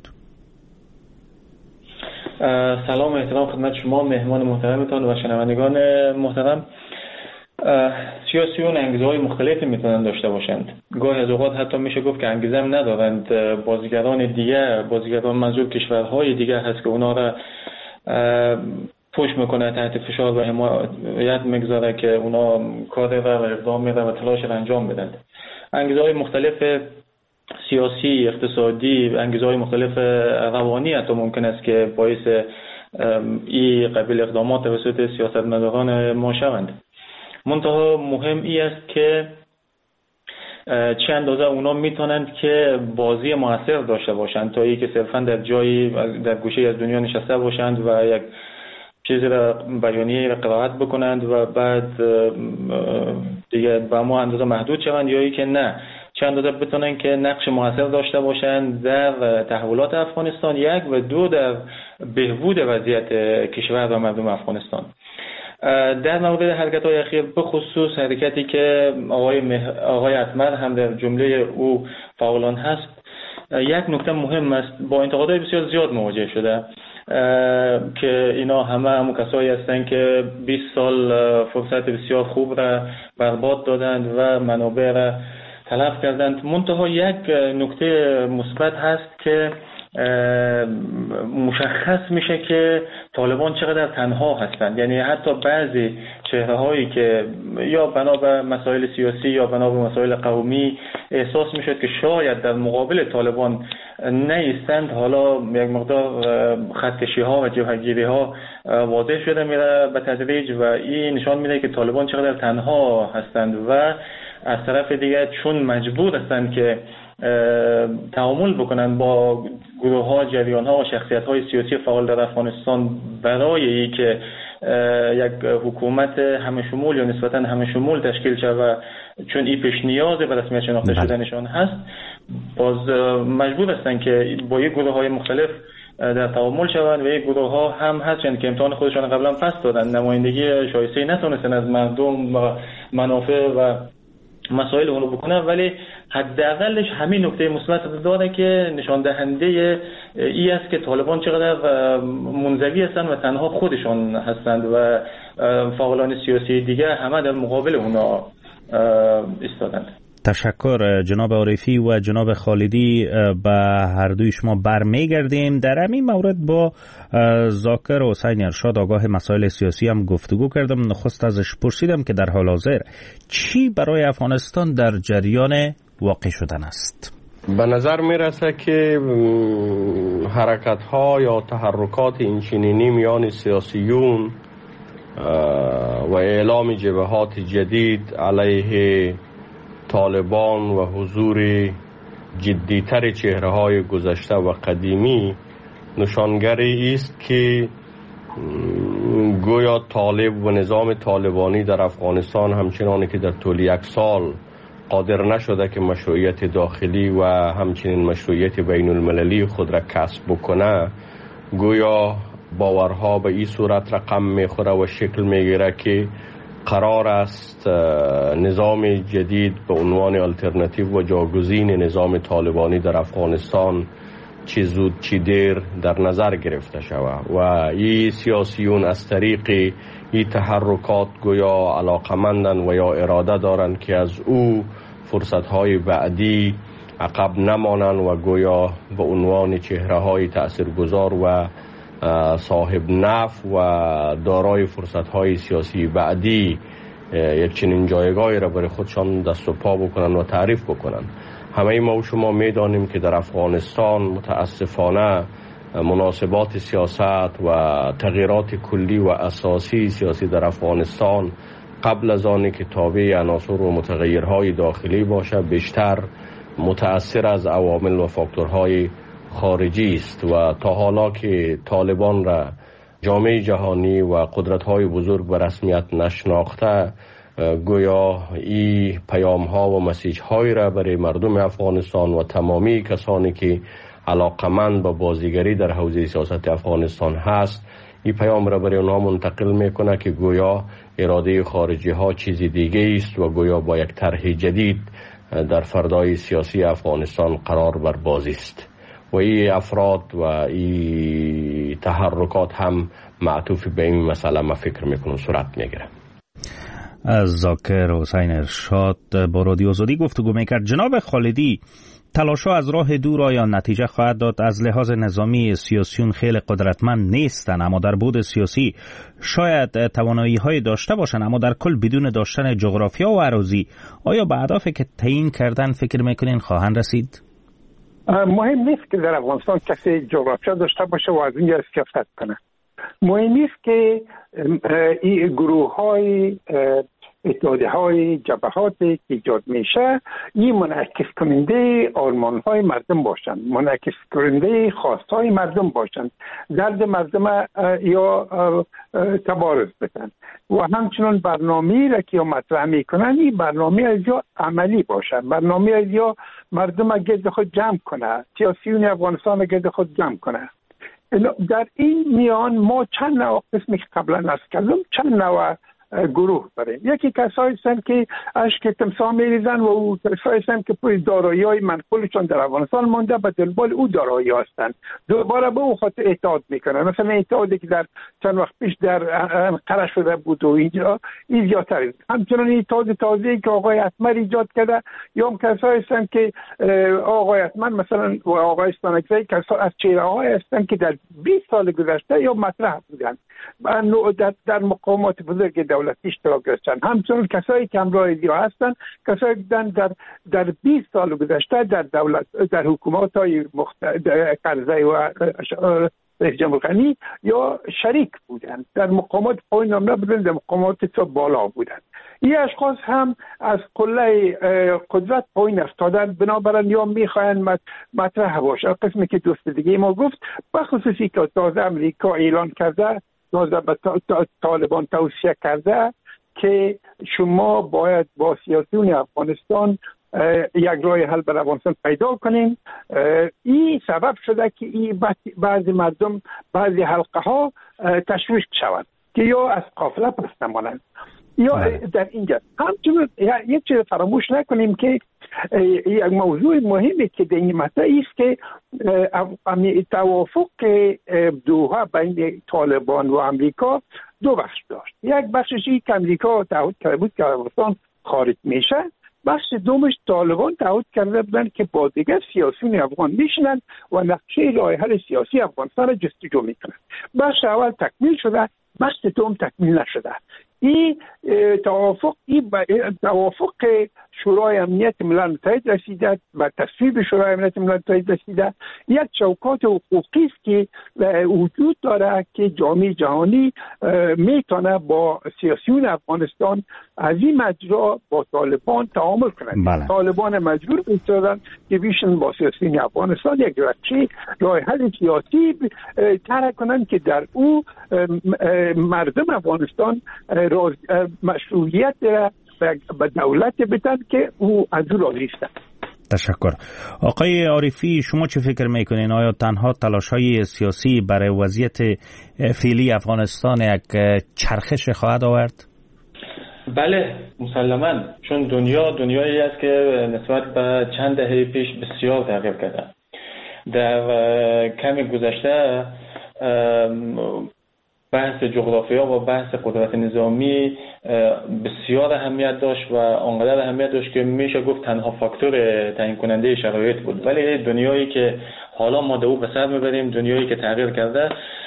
سلام و احترام خدمت شما مهمان محترمتان و شنوندگان محترم. سیاسیون انگیزه های مختلفی میتونن داشته باشند. گاهی از اوقات حتی میشه گفت که انگیزه هم ندارند. بازیگران دیگه، بازیگران منظور کشورهای دیگه هست که اونا را پوش میکنه، تحت فشار و حمایت میگذاره که اونا کار را و اقدام میده و تلاش را انجام بدن. انگیزه های مختلف سیاسی، اقتصادی، انگیزه های مختلف روانی حتی ممکن است که باعث این قبیل اقدامات توسط سیاستمداران ما شوند. منتها مهم ای است که چه اندازه اونا میتونند که بازی موثر داشته باشند تا ای که صرفا در جایی در گوشه از دنیا نشسته باشند و یک چیزی را بیانیه را قرائت بکنند و بعد دیگه به ما اندازه محدود شوند، یا ای که نه چه اندازه بتونن که نقش موثر داشته باشند در تحولات افغانستان، یک، و دو در بهبود وضعیت کشور و مردم افغانستان. در مورد حرکت‌های اخیر به خصوص حرکتی که آقای مه... آقای اتمر هم در جمله او فعالان هست، یک نکته مهم است. با انتقادهای بسیار زیاد مواجه شده که اینا همه همون کسایی هستند که بیست سال فرصت بسیار خوب را برباد دادند و منابع را تلف کردند. منتها یک نکته مثبت هست که مشخص میشه که طالبان چقدر تنها هستند. یعنی حتی بعضی چهره هایی که یا بنا به مسائل سیاسی یا بنا به مسائل قومی احساس میشد که شاید در مقابل طالبان نیستند، حالا یک مقدار خطکشی ها و جبهه‌گیری ها واضح شده میره به تدریج و این نشان میده که طالبان چقدر تنها هستند و از طرف دیگه چون مجبور هستند که تعامل بکنن با گروه ها، جریان ها و شخصیت های سیاسی فعال در افغانستان برای اینکه یک حکومت همه شمول یا نسبتا همه شمول تشکیل شود و چون این پیش نیاز به رسمیت شناخته شدنشان هست، باز مجبور هستن که با یک گروه های مختلف در تعامل شوند و یک گروه ها هم هستند که امتحان خودشان قبلا پس دادن، نمایندگی شایسته نتونستن از مردم و منافع و مسائل اونو بکنن، ولی حداقلش همین نکته مثبت داره که نشان دهنده ای است که طالبان چقدر منزوی هستند و تنها خودشان هستند و فعالان سیاسی دیگه همه در مقابل اونا ایستادند. تشکر جناب عارفی و جناب خالدی، به هر دوی شما برمیگردیم. در همین مورد با ذاکر حسین ارشاد آگاه مسائل سیاسی هم گفتگو کردم. نخست ازش پرسیدم که در حال حاضر چی برای افغانستان در جریان واقع شدن است. به نظر میرسه که حرکت ها یا تحرکات اینچنینی میان سیاسیون و اعلام جبهات جدید علیه طالبان و حضور جدیتر چهره های گذشته و قدیمی نشانگری است که گویا طالب و نظام طالبانی در افغانستان همچنانی که در طول یک سال قادر نشده که مشروعیت داخلی و همچنین مشروعیت بین المللی خود را کسب بکنه، گویا باورها به این صورت رقم میخوره و شکل میگیره که قرار است نظام جدید به عنوان الटरनेटिव و جاگزین نظام طالبانی در افغانستان چه زود چه دیر در نظر گرفته شود و این سیاسیون از طریق این تحرکات گویا علاقمندن و یا اراده دارند که از او فرصت‌های بعدی عقب نمانند و گویا به عنوان چهره‌های تاثیرگذار و صاحب نفع و دارای فرصت‌های سیاسی بعدی یک چنین جایگاهی را برای خودشان دست و پا بکنن و تعریف بکنن. همه ما و شما میدانیم که در افغانستان متاسفانه مناسبات سیاست و تغییرات کلی و اساسی سیاسی در افغانستان قبل از آنی که تابع عناصر و متغیرهای داخلی باشه بیشتر متأثر از عوامل و فاکتورهای خارجی است و تا حالا که طالبان را جامعه جهانی و قدرت‌های بزرگ به رسمیت نشناخته، گویا این پیام‌ها و مسیج‌های را برای مردم افغانستان و تمامی کسانی که علاقمند به بازیگری در حوزه سیاست افغانستان هست، این پیام را برای اونها منتقل میکنه که گویا اراده خارجی ها چیزی دیگه است و گویا با یک طرح جدید در فردای سیاسی افغانستان قرار بر بازی است و این افراد و این تحرکات هم معطوف به این مسئله ما فکر میکنم صورت میگیره. از ذاکر حسین ارشاد با رادیو آزادی گفتگو میکرد. جناب خالدی، تلاش‌ها از راه دور آیا نتیجه خواهد داد؟ از لحاظ نظامی سیاسیون خیلی قدرتمند نیستن، اما در بعد سیاسی شاید توانایی‌های داشته باشن، اما در کل بدون داشتن جغرافیا و اراضی آیا به اهدافی که تعیین کردن فکر میکنین خواهند رسید؟ مهم نیست که در افغانستان کسی جغرافیا داشته باشه و از اینجا استفاده کنه. مهم نیست که این گروه های اتحادیه های جبهاتی که ایجاد میشه این منعکس کننده آرمان های مردم باشند، منعکس کننده خواست های مردم باشند، درد مردم یا تبارز بدن و همچنان برنامه‌ای را که مطرح میکنن این برنامه از یا عملی باشند، برنامه از یا مردم را گرد خود جمع کنه، سیاسیون افغانستان را گرد خود جمع کنه. در این میان ما چند نوع قسمی که قبلا نست کردم چند نوع گروه بریم. یکی کسایی هستند که اشک تمساح میریزن و او کسایی هستند که پول دارایی‌های منقولشون در افغانستان مانده به دنبال او دارایی هستند، دوباره به او خاطر اعتقاد میکنن. مثلا اعتقادی که در چند وقت پیش در قره شده بود و اینجا این زیادتر. همچنان اعتقاد تازه‌ای که آقای اتمر ایجاد کرده، یا هم کسایی هستند که آقای اتمر مثلا و آقای استانکزی کسا از چهره‌های هستند که در بیست سال گذشته یا مطرح بودند در, در مقامات بزرگ دولتی اشتراک داشتند. همچنین کسایی که همراه زیا هستند، کسایی که در در بیست سال گذشته در دولت در حکومت‌های مختلف کرزی و رئیس جمهور غنی یا شریک بودند، در مقامات پایین هم نبودند، در مقامات تا بالا بودند. این اشخاص هم از قله قدرت پایین افتادن، بنابراین یا میخواهند مطرح باشه. قسمی که دوست دیگه ما گفت بخصوصی که تازه امریکا اعلان کرده، تازه به طالبان توصیه کرده که شما باید با سیاسیون افغانستان یک راه حل بر افغانستان پیدا کنیم. این سبب شده که این بعضی مردم، بعضی حلقه ها تشویش شوند که یا از قافله پس نمانند یا در اینجا. همچنین یک چیز فراموش نکنیم که یک موضوع مهمی که در این مطلب است که توافق دوحه بین طالبان و امریکا دو بخش داشت. یک بخشش این که امریکا تعهد کرده بود که افغانستان خارج میشه، بخش دومش طالبان تعهد کرده بودن که با دیگر سیاسیون افغان میشنن و نقشه راه حل سیاسی افغانستان را جستجو میکنن. بخش اول تکمیل شده، بخش دوم تکمیل نشده. این توافق این توافق شورای امنیت ملل متحد رسیده، و تصویب شورای امنیت ملل متحد رسیده. یک چوکات حقوقی است که وجود داره که جامعه جهانی میتونه با سیاسیون افغانستان از این مجرا با طالبان تعامل کنند. بله. طالبان مجبور میشدن که بیشن با سیاسیون افغانستان یک روشی راه حل سیاسی طرح کنند که در او مردم افغانستان مشروعیت به دولت بدن که او از او راضی است. تشکر. آقای عارفی، شما چه فکر میکنین؟ آیا تنها تلاش‌های سیاسی برای وضعیت فعلی افغانستان یک چرخش خواهد آورد؟ بله مسلماً، چون دنیا دنیایی است که نسبت به چند دهه پیش بسیار تغییر کرده. در کمی گذشته بحث جغرافیا و بحث قدرت نظامی بسیار اهمیت داشت و آنقدر اهمیت داشت که میشه گفت تنها فاکتور تعیین کننده شرایط بود. ولی دنیایی که حالا ما در او به سر میبریم، دنیایی که تغییر کرده،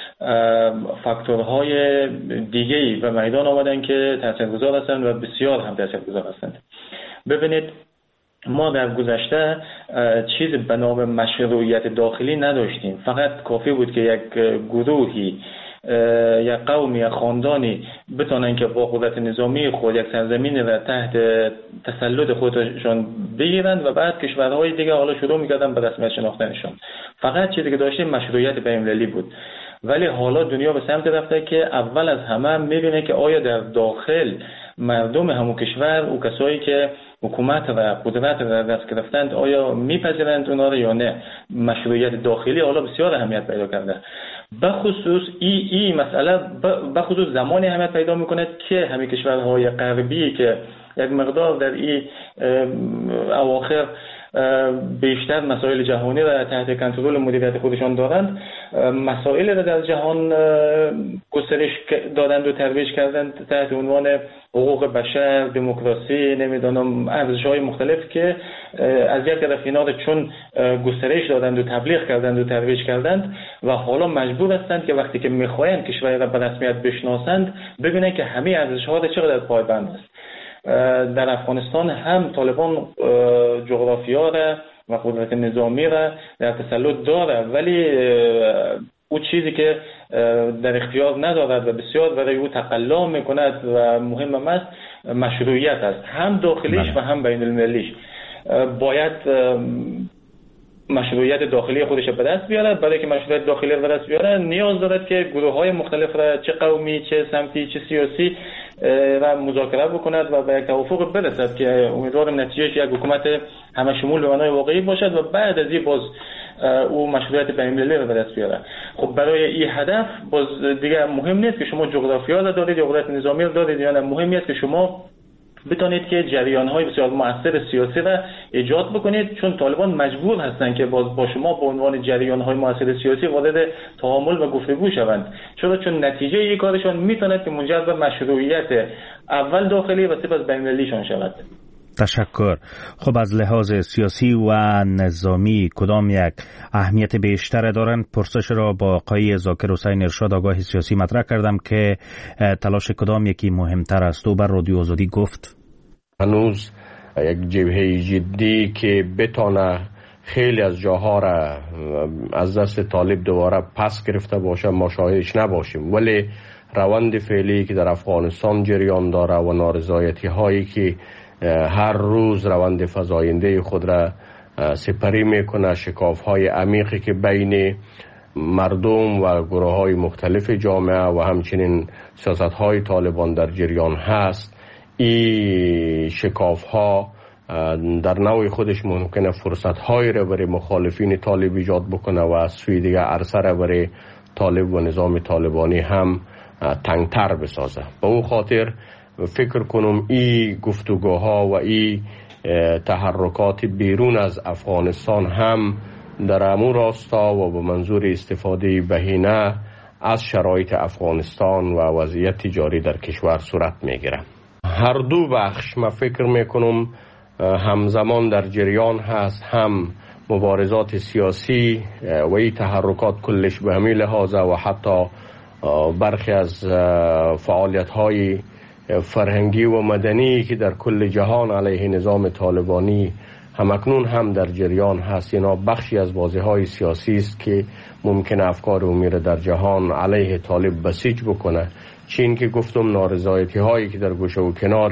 فاکتورهای دیگه‌ای به میدان آمدن که تاثیرگذار هستند و بسیار هم تاثیرگذار هستند. ببینید، ما در گذشته چیز به نام مشروعیت داخلی نداشتیم. فقط کافی بود که یک گروهی، یک قومی، یک خاندانی بتونن که با قدرت نظامی خود یک سرزمین را تحت تسلط خودشان بگیرند و بعد کشورهای دیگه حالا شروع میکردن به رسمیت شناختنشان. فقط چیزی که داشتیم مشروعیت بین‌المللی بود. ولی حالا دنیا به سمت رفته که اول از همه میبینه که آیا در داخل مردم همون کشور و کسایی که حکومت و قدرت را دست گرفتند آیا میپذیرند اونا رو یا نه. مشروعیت داخلی حالا بسیار اهمیت پیدا کرده. بخصوص این ای مسئله بخصوص زمانی اهمیت پیدا میکنه که همین کشورهای غربی که یک مقدار در این اواخر بیشتر مسائل جهانی را تحت کنترل مدیریت خودشان دارند، مسائل را در جهان گسترش دادند و ترویج کردند تحت عنوان حقوق بشر، دموکراسی، نمیدونم ارزش‌های مختلف که از یک طرف اینا را چون گسترش دادند و تبلیغ کردند و ترویج کردند و حالا مجبور هستند که وقتی که می‌خواهند کشوری را به رسمیت بشناسند ببینند که همه ارزش‌ها را چقدر پایبند است. در افغانستان هم طالبان جغرافیا را و قدرت نظامی را در تسلط داره، ولی او چیزی که در اختیار ندارد و بسیار برای او تقلا میکند و مهم است مشروعیت است، هم داخلیش و هم بین المللیش. باید مشروعیت داخلی خودش به دست بیاره. برای که مشروعیت داخلی رو به دست بیاره نیاز دارد که گروه‌های مختلف را چه قومی، چه سمتی، چه سیاسی و مذاکره بکند و به یک توافق برسد که امیدوارم نتیجهش یک حکومت همه شمول به معنای واقعی باشد و بعد از این باز او مشروعیت بین‌المللی رو به دست بیاره. خب برای این هدف باز دیگه مهم نیست که شما جغرافیا رو دارید یا قدرت نظامی رو دارید یا نه، مهم است که شما بتونید که جریان‌های بسیار مؤثر سیاسی را ایجاد بکنید، چون طالبان مجبور هستند که باز با شما به عنوان جریان‌های مؤثر سیاسی وارد تعامل و گفتگو شوند. چرا؟ چون نتیجه این کارشان میتواند که منجر به مشروعیت اول داخلی و سپس بین‌المللیشان شود. تشکر. خب از لحاظ سیاسی و نظامی کدام یک اهمیت بیشتر دارند؟ پرسش را با آقای ذاکر حسین ارشاد آگاه سیاسی مطرح کردم که تلاش کدام یکی مهمتر است. او بر رادیو آزادی گفت هنوز یک جبهه جدی که بتانه خیلی از جاها را از دست طالب دوباره پس گرفته باشه ما شاهدش نباشیم، ولی روند فعلی که در افغانستان جریان داره و نارضایتی هایی که هر روز روند فزاینده خود را سپری میکنه، شکاف های عمیقی که بین مردم و گروه های مختلف جامعه و همچنین سیاست های طالبان در جریان هست، این شکاف ها در نوع خودش ممکنه فرصت های را برای مخالفین طالب ایجاد بکنه و از سوی دیگه عرصه را برای طالب و نظام طالبانی هم تنگتر بسازه. به اون خاطر فکر کنم این گفتگوها و این تحرکات بیرون از افغانستان هم در امون راستا و به منظور استفاده بهینه از شرایط افغانستان و وضعیت جاری در کشور صورت میگیره. هر دو بخش ما فکر میکنم همزمان در جریان هست، هم مبارزات سیاسی و این تحرکات کلش به همین لحاظه و حتی برخی از فعالیت های فرهنگی و مدنی که در کل جهان علیه نظام طالبانی همکنون هم در جریان هست. اینا بخشی از بازی‌های سیاسی است که ممکن افکار عمومی را در جهان علیه طالب بسیج بکنه. چین که گفتم نارضایتی هایی که در گوشه و کنار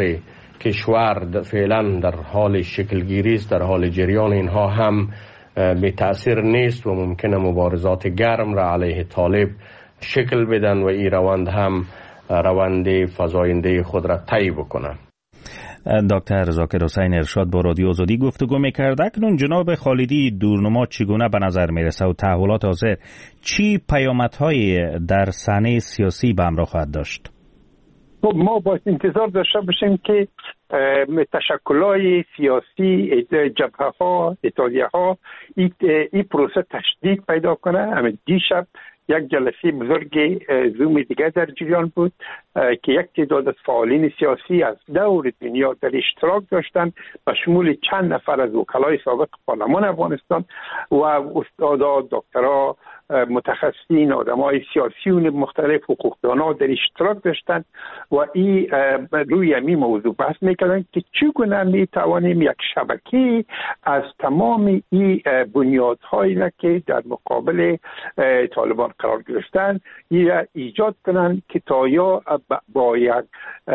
کشور فعلا در حال شکلگیری است، در حال جریان اینها هم به تأثیر نیست و ممکنه مبارزات گرم را علیه طالب شکل بدن و این روند هم روند فزاینده خود را طی بکنه. دکتر ذاکر حسین ارشاد با رادیو آزادی گفتگو می‌کرد. اکنون جناب خالدی دورنما چگونه به نظر میرسه و تحولات حاضر چی پیامدهای در صحنه سیاسی به همراه خواهد داشت؟ ما باید انتظار داشته باشیم که تشکل‌های سیاسی، جبهه‌ها، اتحادیه‌ها این پروسه تشدید پیدا کنه. همین دیشب یک جلسه بزرگ زوم دیگه در جریان بود که یک تعداد از فعالین سیاسی از دور دنیا در اشتراک داشتند به شمول چند نفر از وکلای سابق پارلمان افغانستان و استادا، دکترا، متخصصین، آدمای سیاسیون مختلف، حقوقدانا در اشتراک داشتند و این روی این موضوع بحث میکردند که چگونه میتوانیم یک شبکه از تمام این بنیادهایی که در مقابل طالبان قرار گرفتن ایجاد کنند که تا یا با یک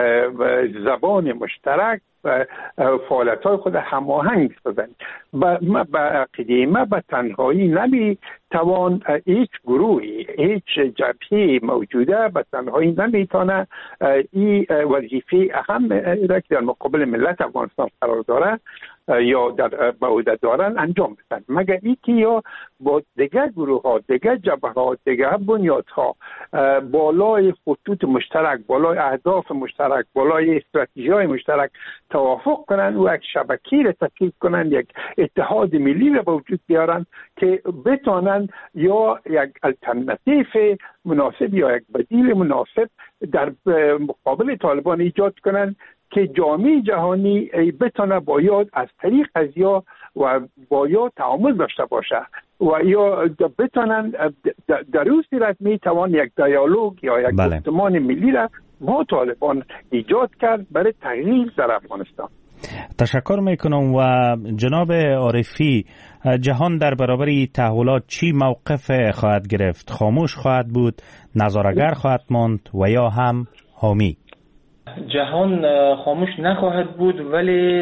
زبان مشترک فعالیت های خود هماهنگ سازند. به عقیده ما به تنهایی نمی توان هیچ گروهی، هیچ جبهه موجوده به تنهایی نمی تونه این وظیفه اهم را که در مقابل ملت افغانستان قرار داره یا در به عهده دارن انجام بدن، مگر اینکه یا با دیگر گروه ها، دیگر جبهه ها، دیگر بنیاد ها بالای خطوط مشترک، بالای اهداف مشترک، بالای استراتژی های مشترک توافق کنن و یک شبکه را تشکیل کنن، یک اتحاد ملی را به وجود بیارن که بتونن یا یک الترناتیو مناسب یا یک بدیل مناسب در مقابل طالبان ایجاد کنن که جامعه جهانی بتونه باید از طریق از یا و باید تعامل داشته باشه و یا بتونن در اون صورت میتوان یک دیالوگ یا یک گفتمان ملی را با طالبان ایجاد کرد برای تغییر در افغانستان. تشکر میکنم. و جناب عارفی، جهان در برابر تحولات چی موقف خواهد گرفت؟ خاموش خواهد بود، نظاره‌گر خواهد ماند و یا هم حامی؟ جهان خاموش نخواهد بود، ولی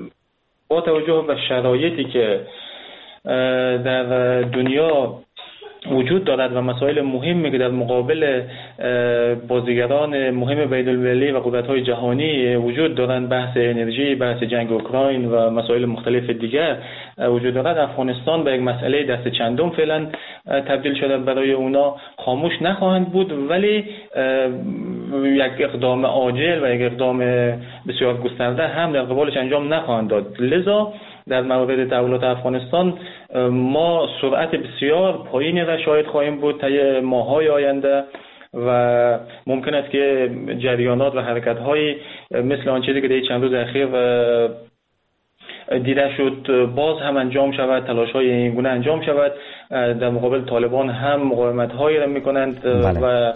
با توجه به شرایطی که در دنیا وجود دارد و مسائل مهمی که در مقابل بازیگران مهم بین‌المللی و قدرت‌های جهانی وجود دارند، بحث انرژی، بحث جنگ اوکراین و مسائل مختلف دیگر وجود دارد، افغانستان به یک مسئله دست چندم فعلا تبدیل شده. برای اونا خاموش نخواهند بود، ولی یک اقدام عاجل و یک اقدام بسیار گسترده هم در قبالش انجام نخواهند داد. لذا در مورد تحولات افغانستان ما سرعت بسیار پایینی را شاهد خواهیم بود طی ماه‌های آینده و ممکن است که جریانات و حرکت‌های مثل آن چیزی که در چند روز اخیر دیده شد باز هم انجام شود، تلاش‌های این گونه انجام شود. در مقابل طالبان هم مقاومت‌هایی را می‌کنند و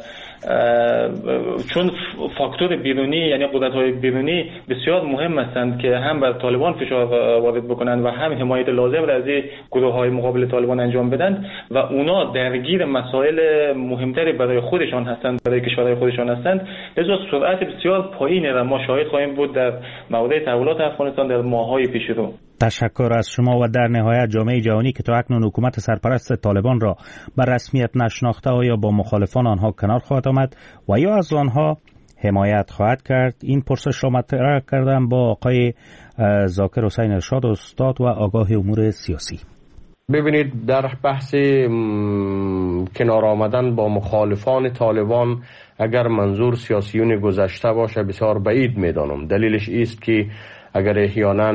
چون فاکتور بیرونی یعنی قدرت‌های بیرونی بسیار مهم هستند که هم بر طالبان فشار وارد بکنند و هم حمایت لازم را از گروه‌های مقابل طالبان انجام بدند و اونا درگیر مسائل مهمتری برای خودشان هستند، برای کشورهای خودشان هستند. لذا سرعت بسیار پایینی را ما شاهد خواهیم بود در مورد تحولات افغانستان در ماه‌های پیش رو. تشکر از شما و در نهایت جامعه جهانی که تا اکنون حکومت سرپرست طالبان را به رسمیت نشناخته آیا با مخالفان آنها کنار خواهد آمد و یا از آنها حمایت خواهد کرد؟ این پرسش را مطرح کردم با آقای ذاکر حسین ارشاد، استاد و آگاه امور سیاسی. ببینید، در بحث کنار آمدن با مخالفان طالبان اگر منظور سیاسیون گذشته باشه بسیار بعید میدانم. دلیلش است که اگر احیانا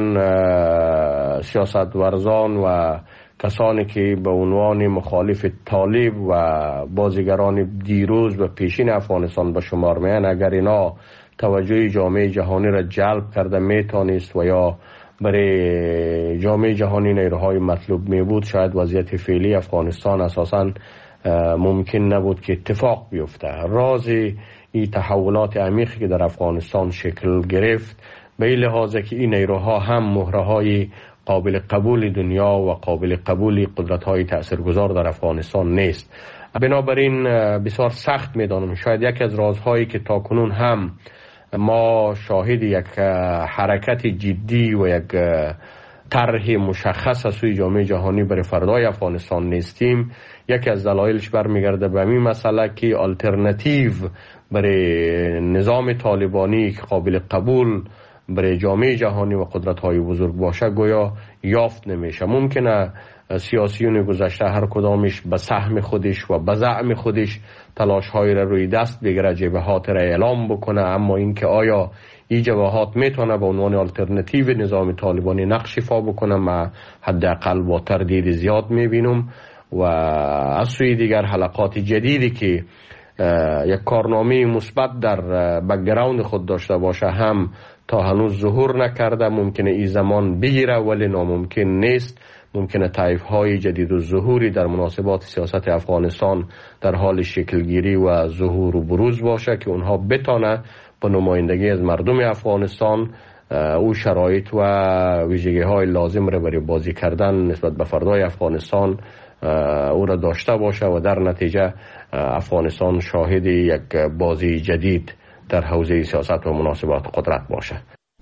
سیاستورزان و کسانی که به عنوان مخالف طالب و بازیگران دیروز و پیشین افغانستان به شمار میان، اگر اینا توجه جامعه جهانی را جلب کرده میتونست و یا برای جامعه جهانی نیروهای مطلوب می بود، شاید وضعیت فعلی افغانستان اساساً ممکن نبود که اتفاق بیفته. راز این تحولات عمیقی که در افغانستان شکل گرفت به این لحاظه که این نیروها هم مهرهای قابل قبول دنیا و قابل قبول قدرت‌های تأثیرگذار در افغانستان نیست. بنابراین بسیار سخت می‌دانم شاید یکی از رازهایی که تاکنون هم ما شاهد یک حرکت جدی و یک طرح مشخص از سوی جامعه جهانی برای فردای افغانستان نیستیم، یکی از دلایلش برمیگرده به این مسئله که آلترناتیو برای نظام طالبانی که قابل قبول برای جامعه جهانی و قدرت‌های بزرگ باشه گویا یافت نمیشه. ممکنه سیاسیون گذشته هر کدامش به سهم خودش و به زعم خودش تلاش‌هایی را روی دست بگیره، جبهات را اعلام بکنه، اما اینکه آیا این جبهات میتونه به عنوان آلترناتیو نظام طالبانی نقش ایفا بکنه، من حداقل با تردید زیاد میبینم. و از سوی دیگر حلقات جدیدی که یک کارنامه مثبت در بک‌گراند خود داشته باشه هم تا هنوز ظهور نکرده. ممکنه این زمان بگیره ولی ناممکن نیست. ممکنه طیف‌های جدید و ظهوری در مناسبات سیاست افغانستان در حال شکلگیری و ظهور و بروز باشه که اونها بتونه با نمایندگی از مردم افغانستان او شرایط و ویژگی‌های لازم را برای بازی کردن نسبت به فردای افغانستان او را داشته باشه و در نتیجه افغانستان شاهد یک بازی جدید در حوزه سیاست و مناسبات قدرت باشه.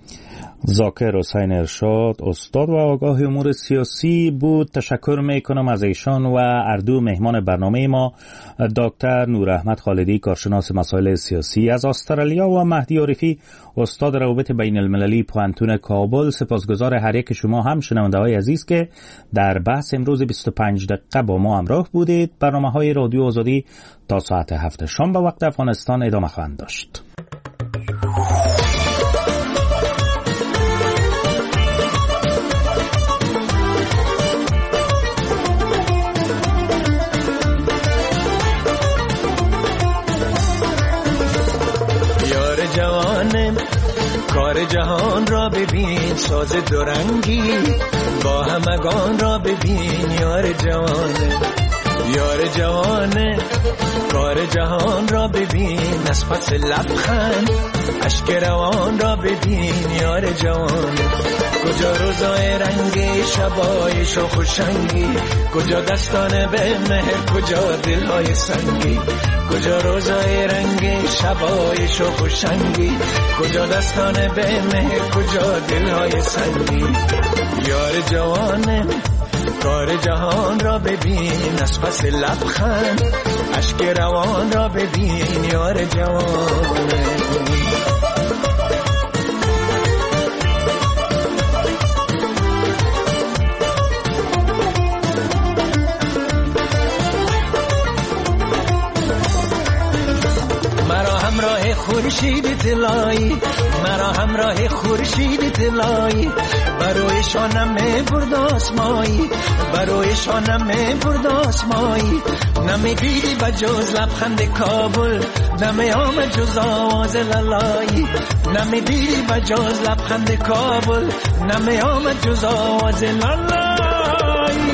ذاکر حسین ارشاد، استاد و آگاه امور سیاسی بود. تشکر میکنم از ایشان و اردو مهمان برنامه ما دکتر نور احمد خالدی، کارشناس مسائل سیاسی از استرالیا، و مهدی عارفی، استاد روابط بین المللی پوانتون کابل. سپاسگزار هر یک شما هم شنونده های عزیز که در بحث امروز بیست و پنج دقیقه با ما همراه بودید. برنامه های رادیو آزادی تا ساعت هفت شام به وقت افغانستان ادامه خواهند داشت. کار جهان را ببین، ساز دورنگی با همگان را ببین. یار جوانه، یار جوانه، کار جهان را ببین. از پس لبخند اشک روان را ببین. یار جوانه، کجا روزای رنگی، شبای شوخ و شنگی، کجا دستان به مهر، کجا دلهای سنگی. کجا روزای رنگی، شبای شوخ و شنگی، کجا دستان به مهر، کجا دلهای سنگی. یار جوانه، کار جهان را ببین از پس لبخند، اشک روان را ببین یار جوانه. همراه خورشید طلایی، مرا همراه خورشید طلایی، بروی شانم برد آسمایی، بروی شانم برد آسمایی. نمی دیدی بجز لبخند کابل، نمی آمد جز آواز لالایی، نمی دیدی بجز لبخند کابل، نمی آمد جز آواز لالایی.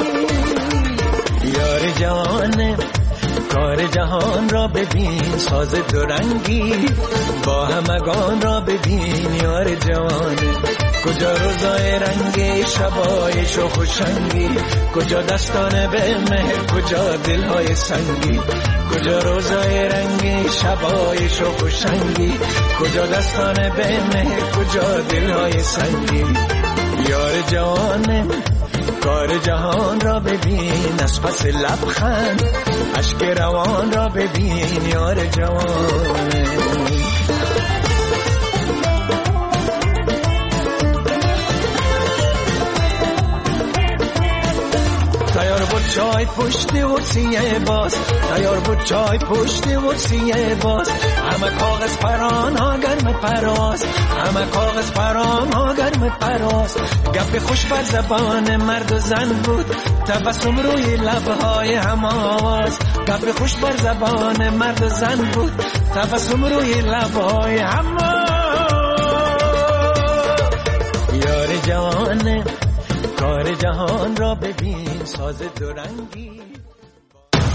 یار جوانه کار جهان را ببین ساز دو رنگی، با همگان را ببین یار جوانه. کجا روزای رنگی شبای شوخ و شنگی، کجا دستان به مهر کجا دلهای سنگی، کجا روزای رنگی شبای شوخ و شنگی، کجا دستان به مهر کجا دلهای سنگی. یار جوانه کار جهان را ببین از پس لبخند، اشک روان را ببین یار جوانه. تیار بود چای پشت ورسیه باز، تیار بود چای پشت ورسیه باز. همه کاغذ پران ها گرم پراز، همه کاغذ پران ها گرم پراز. گپ خوش بر زبان مرد و زن بود، تبسم روی لبهای هم آواز. گپ خوش بر زبان مرد و زن بود، تبسم روی لبهای هم آواز. یار جوانه کار جهان را ببین ساز دو رنگی.